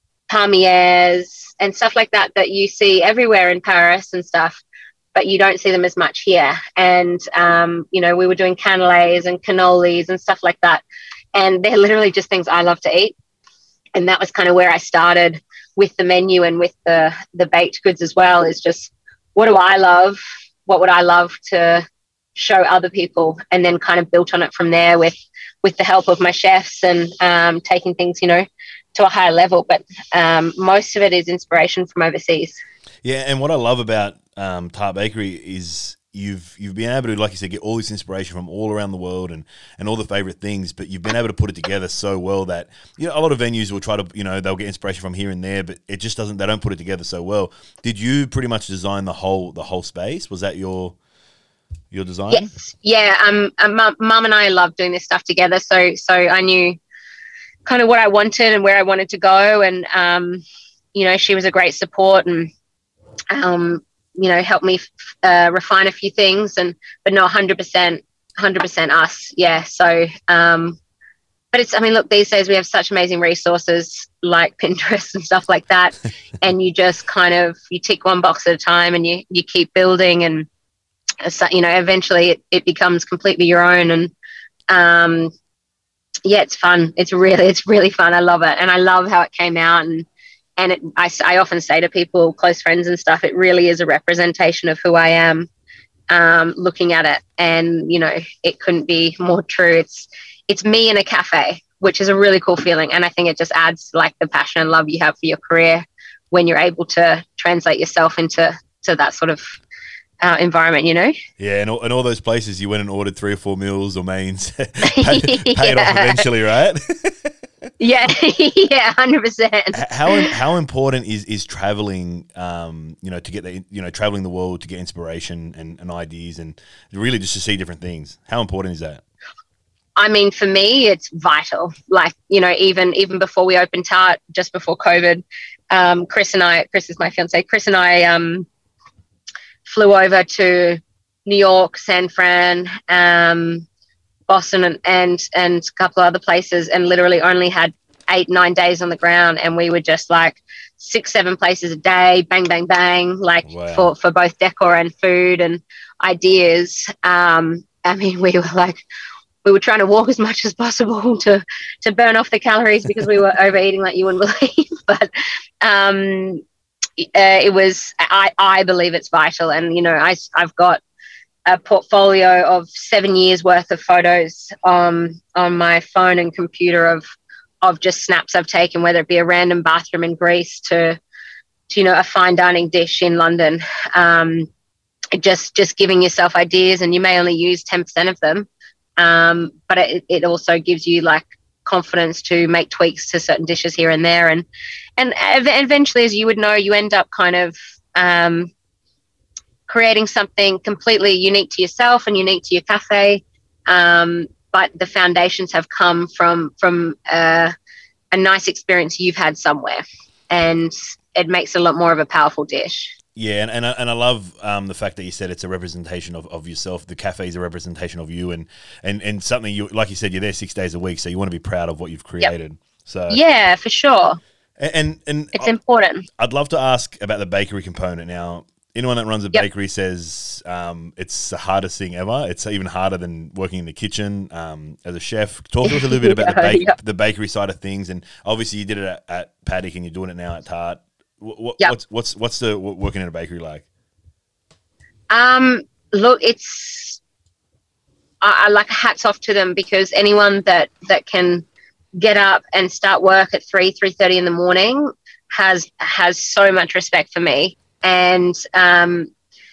palmiers and stuff like that that you see everywhere in Paris and stuff, but you don't see them as much here. And, um, you know, we were doing cannelés and cannolis and stuff like that. And they're literally just things I love to eat. And that was kind of where I started with the menu and with the, the baked goods as well, is just, what do I love? What would I love to show other people? And then kind of built on it from there with, with the help of my chefs and um, taking things, you know, to a higher level. But um, most of it is inspiration from overseas. Yeah, and what I love about um, Tart Bakery is you've you've been able to, like you said, get all this inspiration from all around the world and, and all the favorite things, but you've been able to put it together so well that, you know, a lot of venues will try to, you know, they'll get inspiration from here and there, but it just doesn't, they don't put it together so well. Did you pretty much design the whole the whole space? Was that your your design? Yes. Yeah. Um, um mum, mum and I love doing this stuff together. So so I knew kind of what I wanted and where I wanted to go, and um, you know, she was a great support and um, you know, helped me uh, refine a few things, and but no, one hundred percent, one hundred percent us. Yeah. So, um, but it's, I mean, look, these days we have such amazing resources like Pinterest and stuff like that, and you just kind of you tick one box at a time, and you you keep building, and so, you know, eventually it, it becomes completely your own. And um, yeah, it's fun. It's really, it's really fun. I love it. And I love how it came out. And, and it, I, I often say to people, close friends and stuff, it really is a representation of who I am, um, looking at it. And, you know, it couldn't be more true. It's, it's me in a cafe, which is a really cool feeling. And I think it just adds like the passion and love you have for your career when you're able to translate yourself into, to that sort of Uh, environment, you know. Yeah, and all, and all those places you went and ordered three or four meals or mains, paid, paid yeah. off eventually, right? yeah, yeah, one hundred percent. How how important is is traveling? Um, you know, to get the you know traveling the world to get inspiration and, and ideas, and really just to see different things. How important is that? I mean, for me, it's vital. Like, you know, even even before we opened Tart, just before COVID, um, Chris and I, Chris is my fiance. Chris and I. Um, flew over to New York, San Fran, um, Boston, and, and and a couple of other places, and literally only had eight, nine days on the ground. And we were just like six, seven places a day, bang, bang, bang, like wow. for, for both decor and food and ideas. Um, I mean, we were like, we were trying to walk as much as possible to, to burn off the calories because we were overeating like you wouldn't believe. But um Uh, it was, I, I believe it's vital. And, you know, I, I've got a portfolio of seven years worth of photos um, on my phone and computer of, of just snaps I've taken, whether it be a random bathroom in Greece to, to you know, a fine dining dish in London. Um, just, just giving yourself ideas, and you may only use ten percent of them. Um, but it, it also gives you like confidence to make tweaks to certain dishes here and there. And, and eventually, as you would know, you end up kind of um, creating something completely unique to yourself and unique to your cafe. Um, but the foundations have come from, from uh, a nice experience you've had somewhere, and it makes it a lot more of a powerful dish. Yeah, and and I, and I love um, the fact that you said it's a representation of, of yourself. The cafe is a representation of you, and, and, and something you, like you said, you're there six days a week, so you want to be proud of what you've created. Yep. So yeah, for sure. And and, and it's I, important. I'd love to ask about the bakery component now. Anyone that runs a yep. bakery says um, it's the hardest thing ever. It's even harder than working in the kitchen um, as a chef. Talk to us a little bit about the, bake, yep. the bakery side of things, and obviously you did it at, at Paddock, and you're doing it now at Tart. What, yep. What's what's what's the working in a bakery like? Um, look, it's I, I like hats off to them, because anyone that that can get up and start work at three three thirty in the morning has has so much respect for me, and um,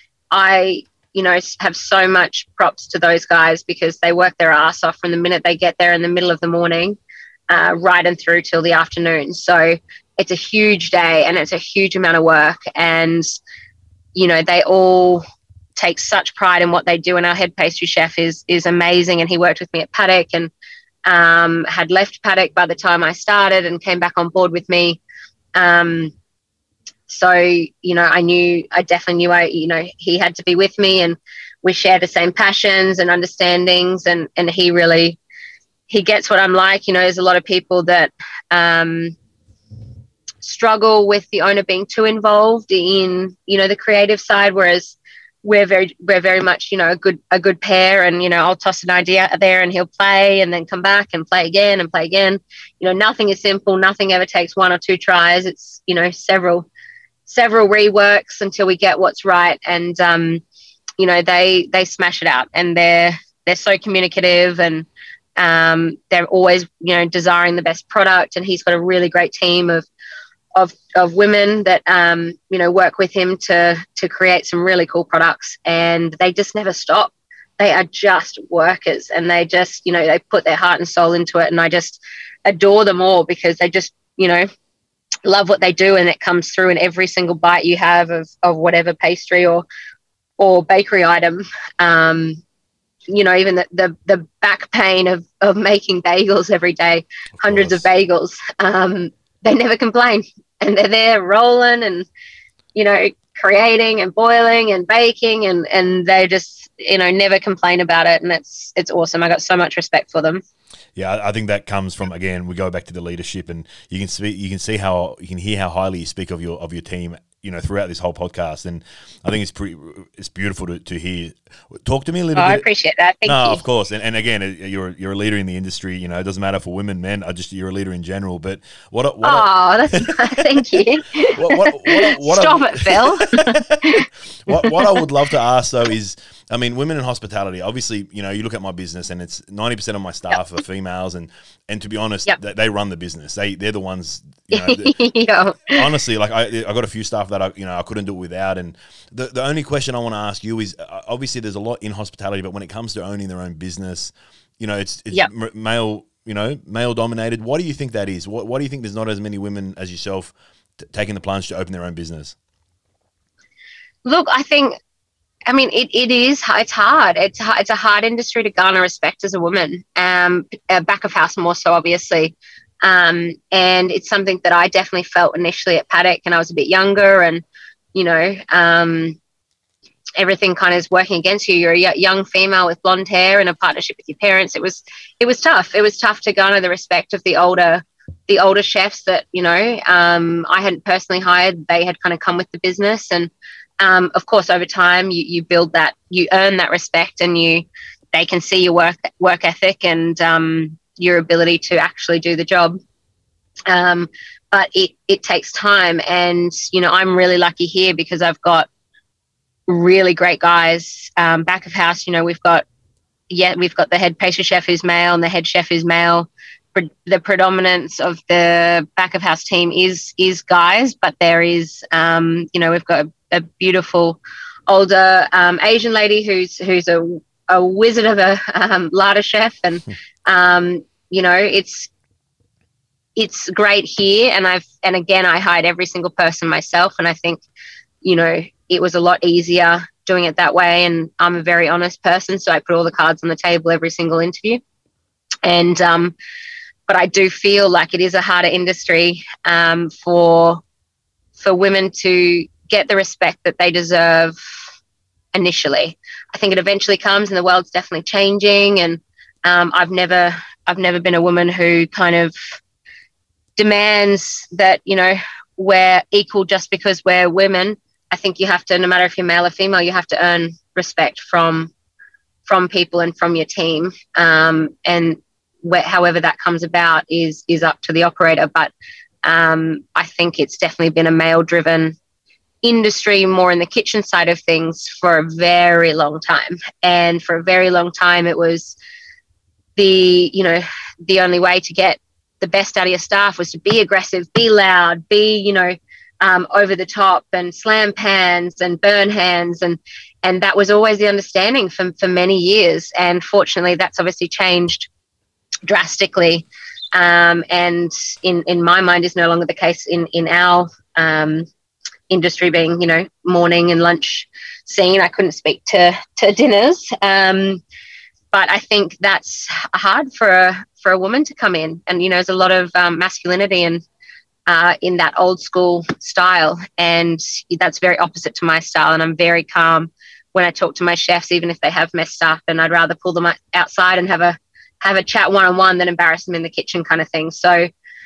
I you know have so much props to those guys, because they work their ass off from the minute they get there in the middle of the morning, uh, right and through till the afternoon. So it's a huge day, and it's a huge amount of work, and you know they all take such pride in what they do. And our head pastry chef is is amazing, and he worked with me at Paddock, and um, had left Paddock by the time I started, and came back on board with me. Um, so you know, I knew, I definitely knew, I you know he had to be with me, and we share the same passions and understandings, and and he really he gets what I'm like. You know, there's a lot of people that um, struggle with the owner being too involved in, you know, the creative side, whereas we're very, we're very much, you know, a good, a good pair. And, you know, I'll toss an idea out there and he'll play and then come back and play again and play again. You know, nothing is simple. Nothing ever takes one or two tries. It's, you know, several, several reworks until we get what's right. And, um, you know, they, they smash it out, and they're, they're so communicative, and um, they're always, you know, desiring the best product. And he's got a really great team of, of of women that um you know work with him to to create some really cool products, and they just never stop. They are just workers, and they just you know they put their heart and soul into it, and I just adore them all, because they just you know love what they do, and it comes through in every single bite you have of of whatever pastry or or bakery item. um you know even the the, the back pain of of making bagels every day, of hundreds course. of bagels, um they never complain, and they're there rolling and, you know, creating and boiling and baking, and, and they just, you know, never complain about it. And it's, it's awesome. I got so much respect for them. Yeah, I think that comes from, again, we go back to the leadership, and you can see, you can see how, you can hear how highly you speak of your, of your team, you know, throughout this whole podcast. And I think it's pretty, it's beautiful to, to hear. Talk to me a little oh, bit. I appreciate that. Thank no, you. of course. And, and again, you're, you're a leader in the industry, you know, it doesn't matter for women, men, I just, you're a leader in general. But what, what oh, that's thank you. What, what, what, what Stop I, it, Phil. what, what I would love to ask though is, I mean, women in hospitality, obviously, you know, you look at my business, and it's ninety percent of my staff yep. are females, and, and to be honest, yep. they, they run the business. They, they're the ones, you know, that, yeah. honestly, like I, I got a few staff that I, you know, I couldn't do it without. And the, the only question I want to ask you is, uh, obviously there's a lot in hospitality, but when it comes to owning their own business, you know, it's, it's yep. male, you know, male dominated. What do you think that is? What, what do you think there's not as many women as yourself t- taking the plunge to open their own business? Look, I think, I mean, it, it is, it's hard. It's it's a hard industry to garner respect as a woman, um, back of house more so, obviously. Um, and it's something that I definitely felt initially at Paddock, and I was a bit younger, and, you know, um, everything kind of is working against you. You're a young female with blonde hair and a partnership with your parents. It was, it was tough. It was tough to garner the respect of the older, the older chefs that, you know, um, I hadn't personally hired. They had kind of come with the business, and, Um, of course, over time, you, you build that, you earn that respect, and you, they can see your work work ethic and um, your ability to actually do the job. Um, but it it takes time, and you know I'm really lucky here because I've got really great guys um, back of house. You know we've got yeah we've got the head pastry chef who's male and the head chef who's male. Pre- the predominance of the back of house team is is guys, but there is um, you know we've got a, a beautiful older um, Asian lady who's who's a, a wizard of a um, larder chef, and um, you know it's it's great here. And I've, and again, I hired every single person myself. And I think, you know, it was a lot easier doing it that way. And I'm a very honest person. So I put all the cards on the table every single interview. And, um, but I do feel like it is a harder industry um, for, for women to get the respect that they deserve initially. I think it eventually comes, and the world's definitely changing. And um, I've never, I've never been a woman who kind of demands that, you know, we're equal just because we're women. I think you have to, no matter if you're male or female, you have to earn respect from, from people and from your team. Um, and where, however that comes about is, is up to the operator. But um, I think it's definitely been a male driven industry, more in the kitchen side of things, for a very long time. And for a very long time, it was the, you know, the only way to get the best out of your staff was to be aggressive, be loud, be, you know, um, over the top and slam pans and burn hands. And, and that was always the understanding for, for many years. And fortunately, that's obviously changed drastically. Um, and in, in my mind is no longer the case in, in our, um, industry, being, you know, morning and lunch scene. I couldn't speak to to dinners, um, but I think that's hard for a for a woman to come in. And you know, there's a lot of um, masculinity and uh, in that old school style, and that's very opposite to my style. And I'm very calm when I talk to my chefs, even if they have messed up, and I'd rather pull them outside and have a have a chat one on one than embarrass them in the kitchen, kind of thing. So.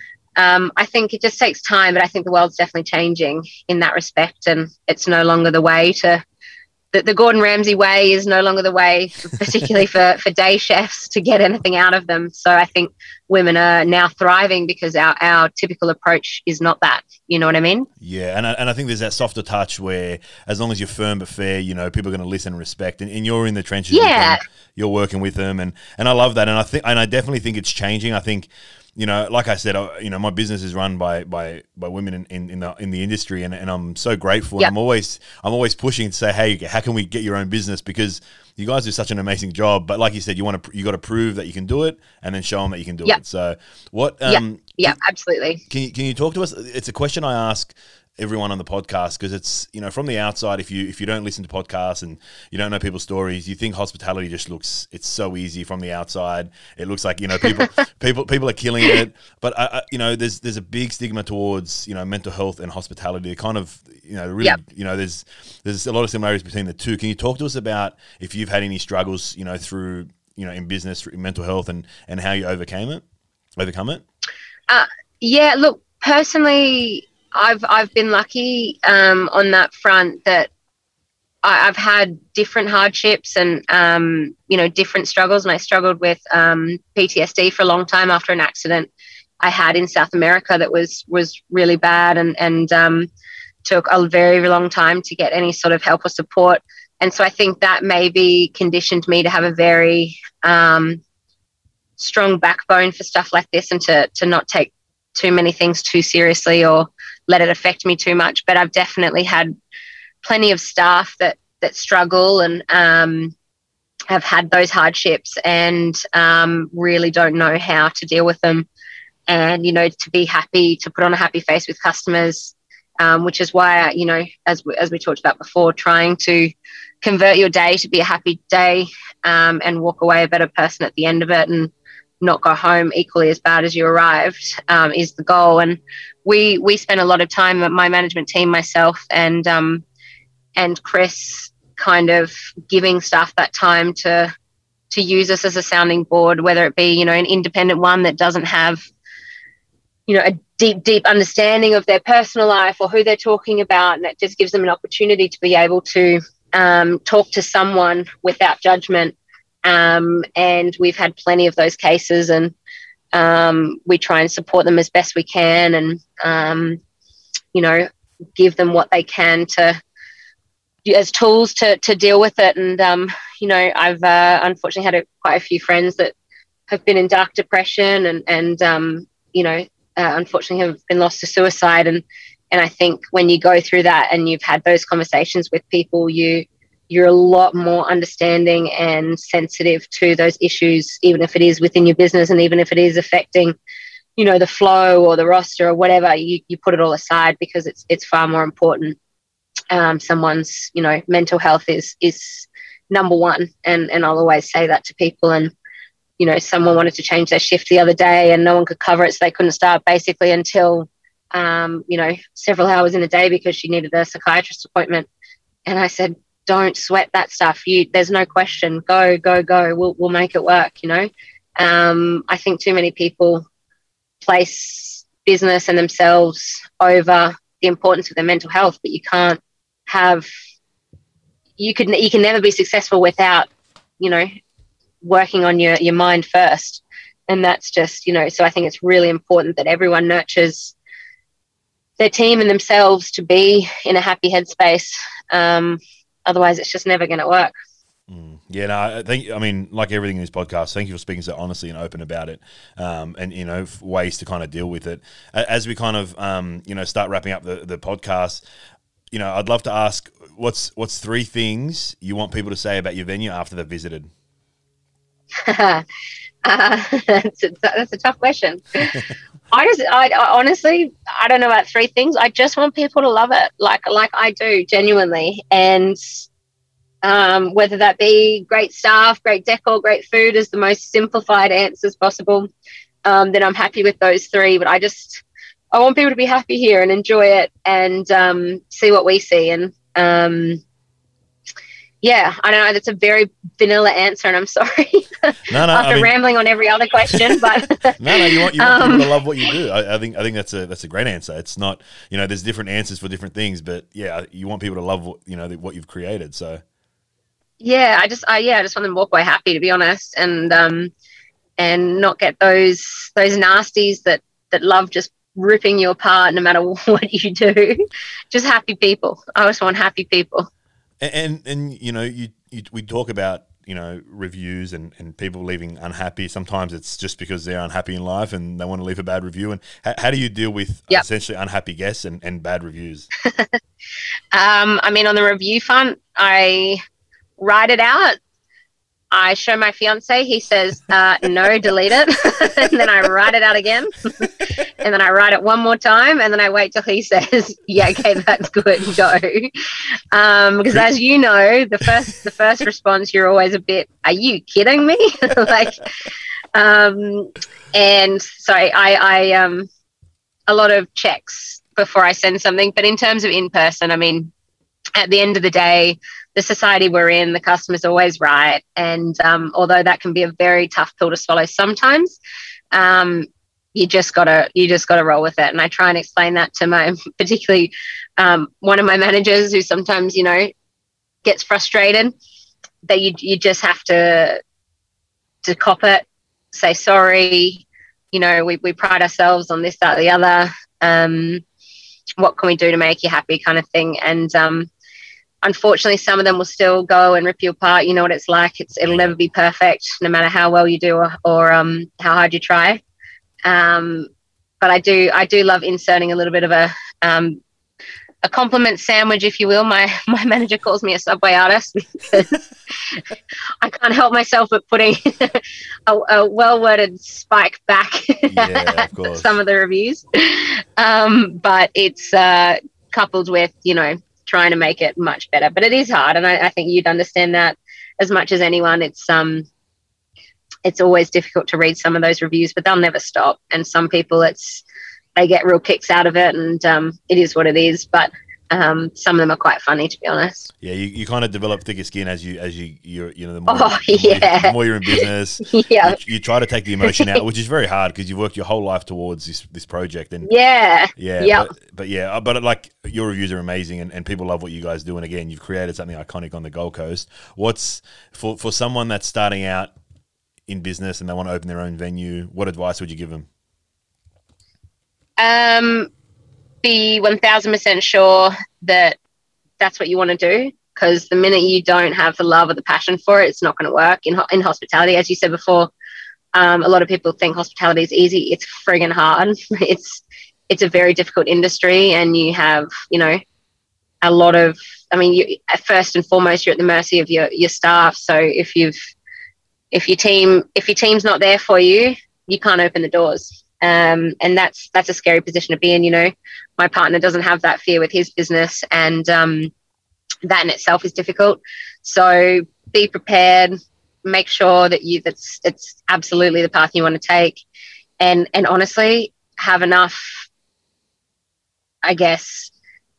Um, I think it just takes time, but I think the world's definitely changing in that respect, and it's no longer the way to the, the Gordon Ramsay way is no longer the way, particularly for, for day chefs, to get anything out of them. So I think women are now thriving because our, our typical approach is not that. You know what I mean? Yeah, and I, and I think there's that softer touch where as long as you're firm but fair, you know, people are going to listen and respect, and, and you're in the trenches. Yeah. With them, you're working with them, and, and I love that. And I think, and I definitely think it's changing. I think, you know, like I said, I, you know, my business is run by by, by women in, in, in the in the industry, and, and I'm so grateful. Yep. And I'm always I'm always pushing to say, hey, how can we get your own business? Because you guys do such an amazing job. But like you said, you want to you got to prove that you can do it, and then show them that you can do Yep. it. So what? Um, yeah, yeah, absolutely. Can you can you talk to us? It's a question I ask everyone on the podcast, because it's, you know, from the outside, if you if you don't listen to podcasts and you don't know people's stories, you think hospitality just looks, it's so easy from the outside. It looks like, you know, people people people are killing it, but I, I, you know, there's there's a big stigma towards, you know, mental health and hospitality. They're kind of, you know, really, Yep. you know, there's there's a lot of similarities between the two. Can you talk to us about if you've had any struggles, you know, through, you know, in business, in mental health, and and how you overcame it, overcome it? Uh, yeah, look, personally, I've I've been lucky um, on that front, that I, I've had different hardships and um, you know, different struggles. And I struggled with um, P T S D for a long time after an accident I had in South America that was was really bad, and and um, took a very, very long time to get any sort of help or support. And so I think that maybe conditioned me to have a very um, strong backbone for stuff like this, and to to not take too many things too seriously or let it affect me too much. But I've definitely had plenty of staff that that struggle and um, have had those hardships, and um, really don't know how to deal with them. And, you know, to be happy, to put on a happy face with customers, um, which is why, I, you know, as we, as we talked about before, trying to convert your day to be a happy day, um, and walk away a better person at the end of it, and not go home equally as bad as you arrived, um, is the goal. And we we spent a lot of time, my management team, myself and um, and Chris, kind of giving staff that time to to use us as a sounding board, whether it be, you know, an independent one that doesn't have, you know, a deep, deep understanding of their personal life or who they're talking about. And it just gives them an opportunity to be able to um, talk to someone without judgment. Um, and we've had plenty of those cases, and um, we try and support them as best we can, and, um, you know, give them what they can to, as tools to, to deal with it. And, um, you know, I've uh, unfortunately had a, quite a few friends that have been in dark depression, and, and um, you know, uh, unfortunately have been lost to suicide. And, and I think when you go through that and you've had those conversations with people, you, you're a lot more understanding and sensitive to those issues, even if it is within your business, and even if it is affecting you know, the flow or the roster or whatever, you, you put it all aside because it's it's far more important. Um, someone's, you know, mental health is is number one, and and I'll always say that to people. And you know, someone wanted to change their shift the other day, and no one could cover it, so they couldn't start basically until um, you know, several hours in a day because she needed a psychiatrist appointment. And I said, don't sweat that stuff. You, there's no question. Go, go, go. We'll we'll make it work. You know, um, I think too many people place business and themselves over the importance of their mental health, but you can't have. You could you can never be successful without, you know, working on your your mind first, and that's just, you know. So I think it's really important that everyone nurtures their team and themselves to be in a happy headspace. Um, otherwise, it's just never going to work. Mm. Yeah, no, I think, I mean, like everything in this podcast, thank you for speaking so honestly and open about it, um, and, you know, ways to kind of deal with it. As we kind of, um, you know, start wrapping up the, the podcast, you know, I'd love to ask, what's what's three things you want people to say about your venue after they've visited? uh, that's, a, that's a tough question. I just, I, I honestly, I don't know about three things. I just want people to love it, like like I do, genuinely. And um, whether that be great staff, great decor, great food is the most simplified answers possible, um, then I'm happy with those three. But I just, I want people to be happy here and enjoy it and um, see what we see. And um, yeah, I don't know. That's a very vanilla answer, and I'm sorry. No, no, After I mean, rambling on every other question, but no, no, you want you want um, people to love what you do. I, I think I think that's a that's a great answer. It's not, you know, there's different answers for different things, but yeah, you want people to love what, you know, what you've created. So yeah, I just, I yeah, I just want them to walk away happy, to be honest, and um, and not get those those nasties that that love just ripping you apart no matter what you do. Just happy people. I just want happy people. And, and, and you know, you, you, we talk about, you know, reviews and, and people leaving unhappy. Sometimes it's just because they're unhappy in life and they want to leave a bad review. And how, how do you deal with Yep. essentially unhappy guests and, and bad reviews? um, I mean, on the review front, I write it out. I show my fiance, he says, uh, no, delete it. And then I write it out again. And then I write it one more time. And then I wait till he says, yeah, okay, that's good, go. Um, because as you know, the first the first response, you're always a bit, are you kidding me? like, um, and so I, I, um, a lot of checks before I send something. But in terms of in person, I mean, at the end of the day, the society we're in, the customer's always right. And um, although that can be a very tough pill to swallow sometimes, um, you just gotta you just gotta roll with it. And I try and explain that to my, particularly um, one of my managers who sometimes, you know, gets frustrated, that you you just have to to cop it, say sorry. You know, we we pride ourselves on this, that, the other. Um, what can we do to make you happy, kind of thing. And um, unfortunately, some of them will still go and rip you apart. You know what it's like. It's it'll never be perfect, no matter how well you do or, or um, how hard you try. Um, but I do I do love inserting a little bit of a um, a compliment sandwich, if you will. My my manager calls me a Subway artist because I can't help myself but putting a, a well-worded spike back Yeah, of course. at some of the reviews. Um, but it's uh, coupled with, you know, trying to make it much better. But it is hard, and I, I think you'd understand that as much as anyone. It's um, it's always difficult to read some of those reviews, but they'll never stop. And some people, it's they get real kicks out of it, and um, it is what it is. But um, some of them are quite funny, to be honest. Yeah, you, you kind of develop thicker skin as you as you you you know the more, Oh, the more, yeah. you, the more you're in business. Yeah. you, you try to take the emotion out, which is very hard because you've worked your whole life towards this this project. And Yeah. yeah, Yep. but, but yeah, but like your reviews are amazing, and, and people love what you guys do. And again, you've created something iconic on the Gold Coast. What's for for someone that's starting out in business and they want to open their own venue? What advice would you give them? Um, be one thousand percent sure that that's what you want to do, because the minute you don't have the love or the passion for it, it's not going to work. In, in hospitality, as you said before, um, a lot of people think hospitality is easy. It's friggin' hard. It's it's a very difficult industry, and you have, you know, a lot of, I mean, you, first and foremost, you're at the mercy of your, your staff. So if you've, if your team, if your team's not there for you, you can't open the doors. Um, and that's that's a scary position to be in. You know, my partner doesn't have that fear with his business, and um, that in itself is difficult. So be prepared. Make sure that you that's it's absolutely the path you want to take, and and honestly have enough, I guess,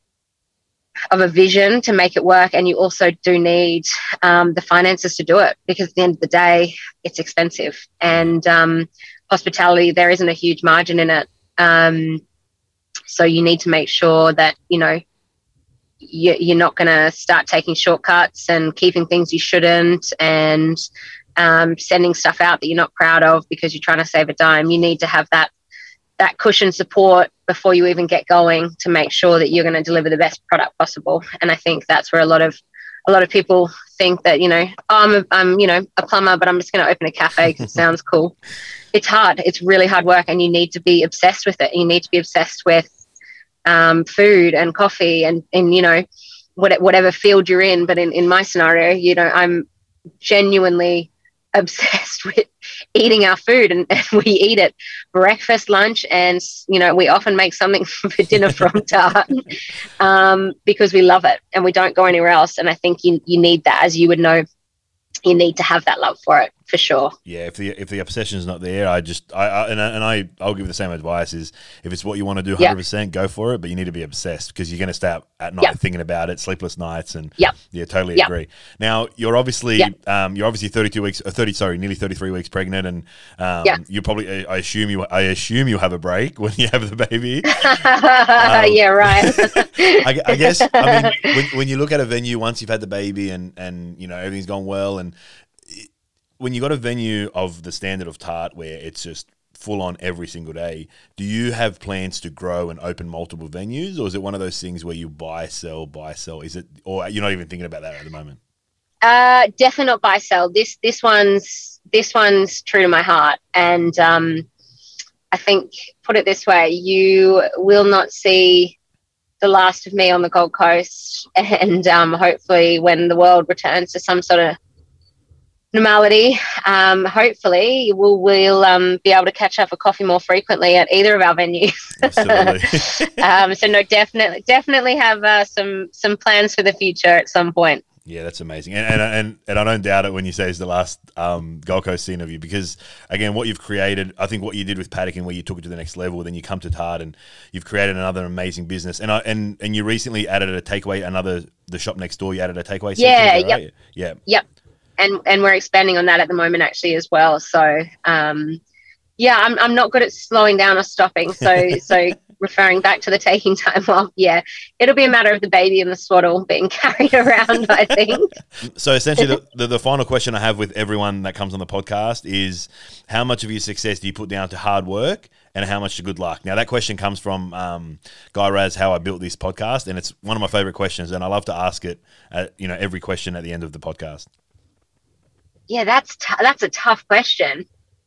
of a vision to make it work. And you also do need um, the finances to do it, because at the end of the day, it's expensive. And um, hospitality, there isn't a huge margin in it. Um, so you need to make sure that, you know, you, you're not going to start taking shortcuts and keeping things you shouldn't, and um, sending stuff out that you're not proud of because you're trying to save a dime. You need to have that that cushion support before you even get going to make sure that you're going to deliver the best product possible. And I think that's where a lot of a lot of people think that, you know, oh, I'm, a, I'm, you know, a plumber, but I'm just going to open a cafe because it sounds cool. It's hard. It's really hard work, and you need to be obsessed with it. You need to be obsessed with um, food and coffee and, and you know, what, whatever field you're in. But in, in my scenario, you know, I'm genuinely obsessed with eating our food, and, and we eat it breakfast, lunch, and you know, we often make something for dinner from Tart um, because we love it and we don't go anywhere else. And I think you you need that, as you would know, you need to have that love for it for sure. Yeah, if the if the obsession is not there, I just I, I and I, and I I'll give the same advice: is if it's what you want to do, one hundred percent go for it. But you need to be obsessed, because you're going to stay up at night yep. thinking about it, sleepless nights, and yep. yeah, totally yep. agree. Now you're obviously yep. um, you're obviously thirty-two weeks, or thirty sorry, nearly thirty-three weeks pregnant, and um, yep. you probably I assume you I assume you have a break when you have the baby. um, yeah, right. I, I guess I mean when, when you look at a venue once you've had the baby and and you know everything's gone well, and when you got a venue of the standard of Tart where it's just full on every single day, do you have plans to grow and open multiple venues, or is it one of those things where you buy, sell, buy, sell? Is it, or you're not even thinking about that at the moment? Uh, definitely not buy, sell. This this one's this one's true to my heart, and um, I think, put it this way, you will not see the last of me on the Gold Coast, and um, hopefully when the world returns to some sort of normality, um, hopefully we'll, we'll um, be able to catch up for coffee more frequently at either of our venues. Absolutely. um, so no, definitely, definitely have uh, some some plans for the future at some point. Yeah, that's amazing, and and and, and I don't doubt it when you say it's the last um, Gold Coast scene of you, because again, what you've created, I think what you did with Paddock and where you took it to the next level, then you come to Tart and you've created another amazing business, and I, and and you recently added a takeaway, another the shop next door. You added a takeaway. Yeah, section, yep. right? yeah, yep. And and we're expanding on that at the moment actually as well. So um, yeah, I'm I'm not good at slowing down or stopping. So so referring back to the taking time off, yeah, it'll be a matter of the baby and the swaddle being carried around, I think. So essentially, the, the the final question I have with everyone that comes on the podcast is, how much of your success do you put down to hard work, and how much to good luck? Now, that question comes from um, Guy Raz, How I Built This Podcast, and it's one of my favorite questions, and I love to ask it at, you know, every question at the end of the podcast. Yeah, that's t- that's a tough question.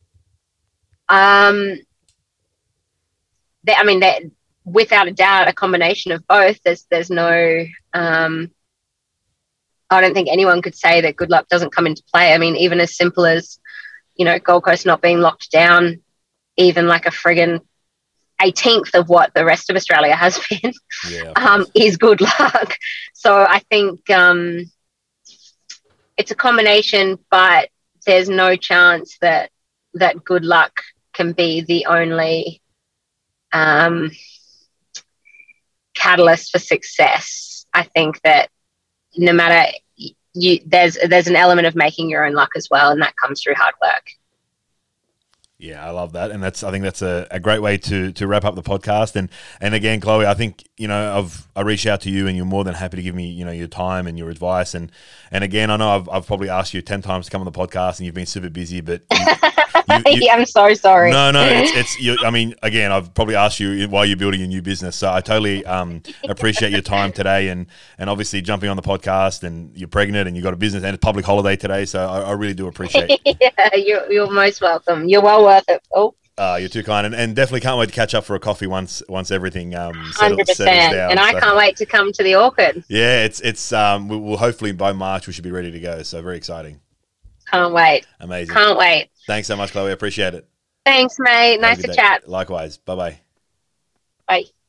Um, they, I mean, they, without a doubt, a combination of both. There's there's no. Um, I don't think anyone could say that good luck doesn't come into play. I mean, even as simple as, you know, Gold Coast not being locked down, even like a friggin' eighteenth of what the rest of Australia has been, yeah, um, is good luck. So I think. Um, It's a combination, but there's no chance that that good luck can be the only um, catalyst for success. I think that no matter you, there's there's an element of making your own luck as well, and that comes through hard work. Yeah, I love that, and that's I think that's a, a great way to to wrap up the podcast. And and again, Chloe, I think you know I've I reached out to you, and you're more than happy to give me you know your time and your advice. And and again, I know I've I've probably asked you ten times to come on the podcast, and you've been super busy, but. You, You, you, I'm so sorry. No, no, it's, it's you, I mean, again, I've probably asked you why you're building a new business, so I totally um, appreciate your time today, and and obviously jumping on the podcast. And you're pregnant, and you got a business and a public holiday today, so I, I really do appreciate it. Yeah, you're you're most welcome. You're well worth it. Oh. Uh, you're too kind, and, and definitely can't wait to catch up for a coffee once once everything um one hundred percent. settles down. And I so. can't wait to come to the Orchid. Yeah, it's it's um we, we'll hopefully by March we should be ready to go. So very exciting. Can't wait. Amazing. Can't wait. Thanks so much, Chloe. I appreciate it. Thanks, mate. Have a Nice good to day. chat. Likewise. Bye-bye. Bye.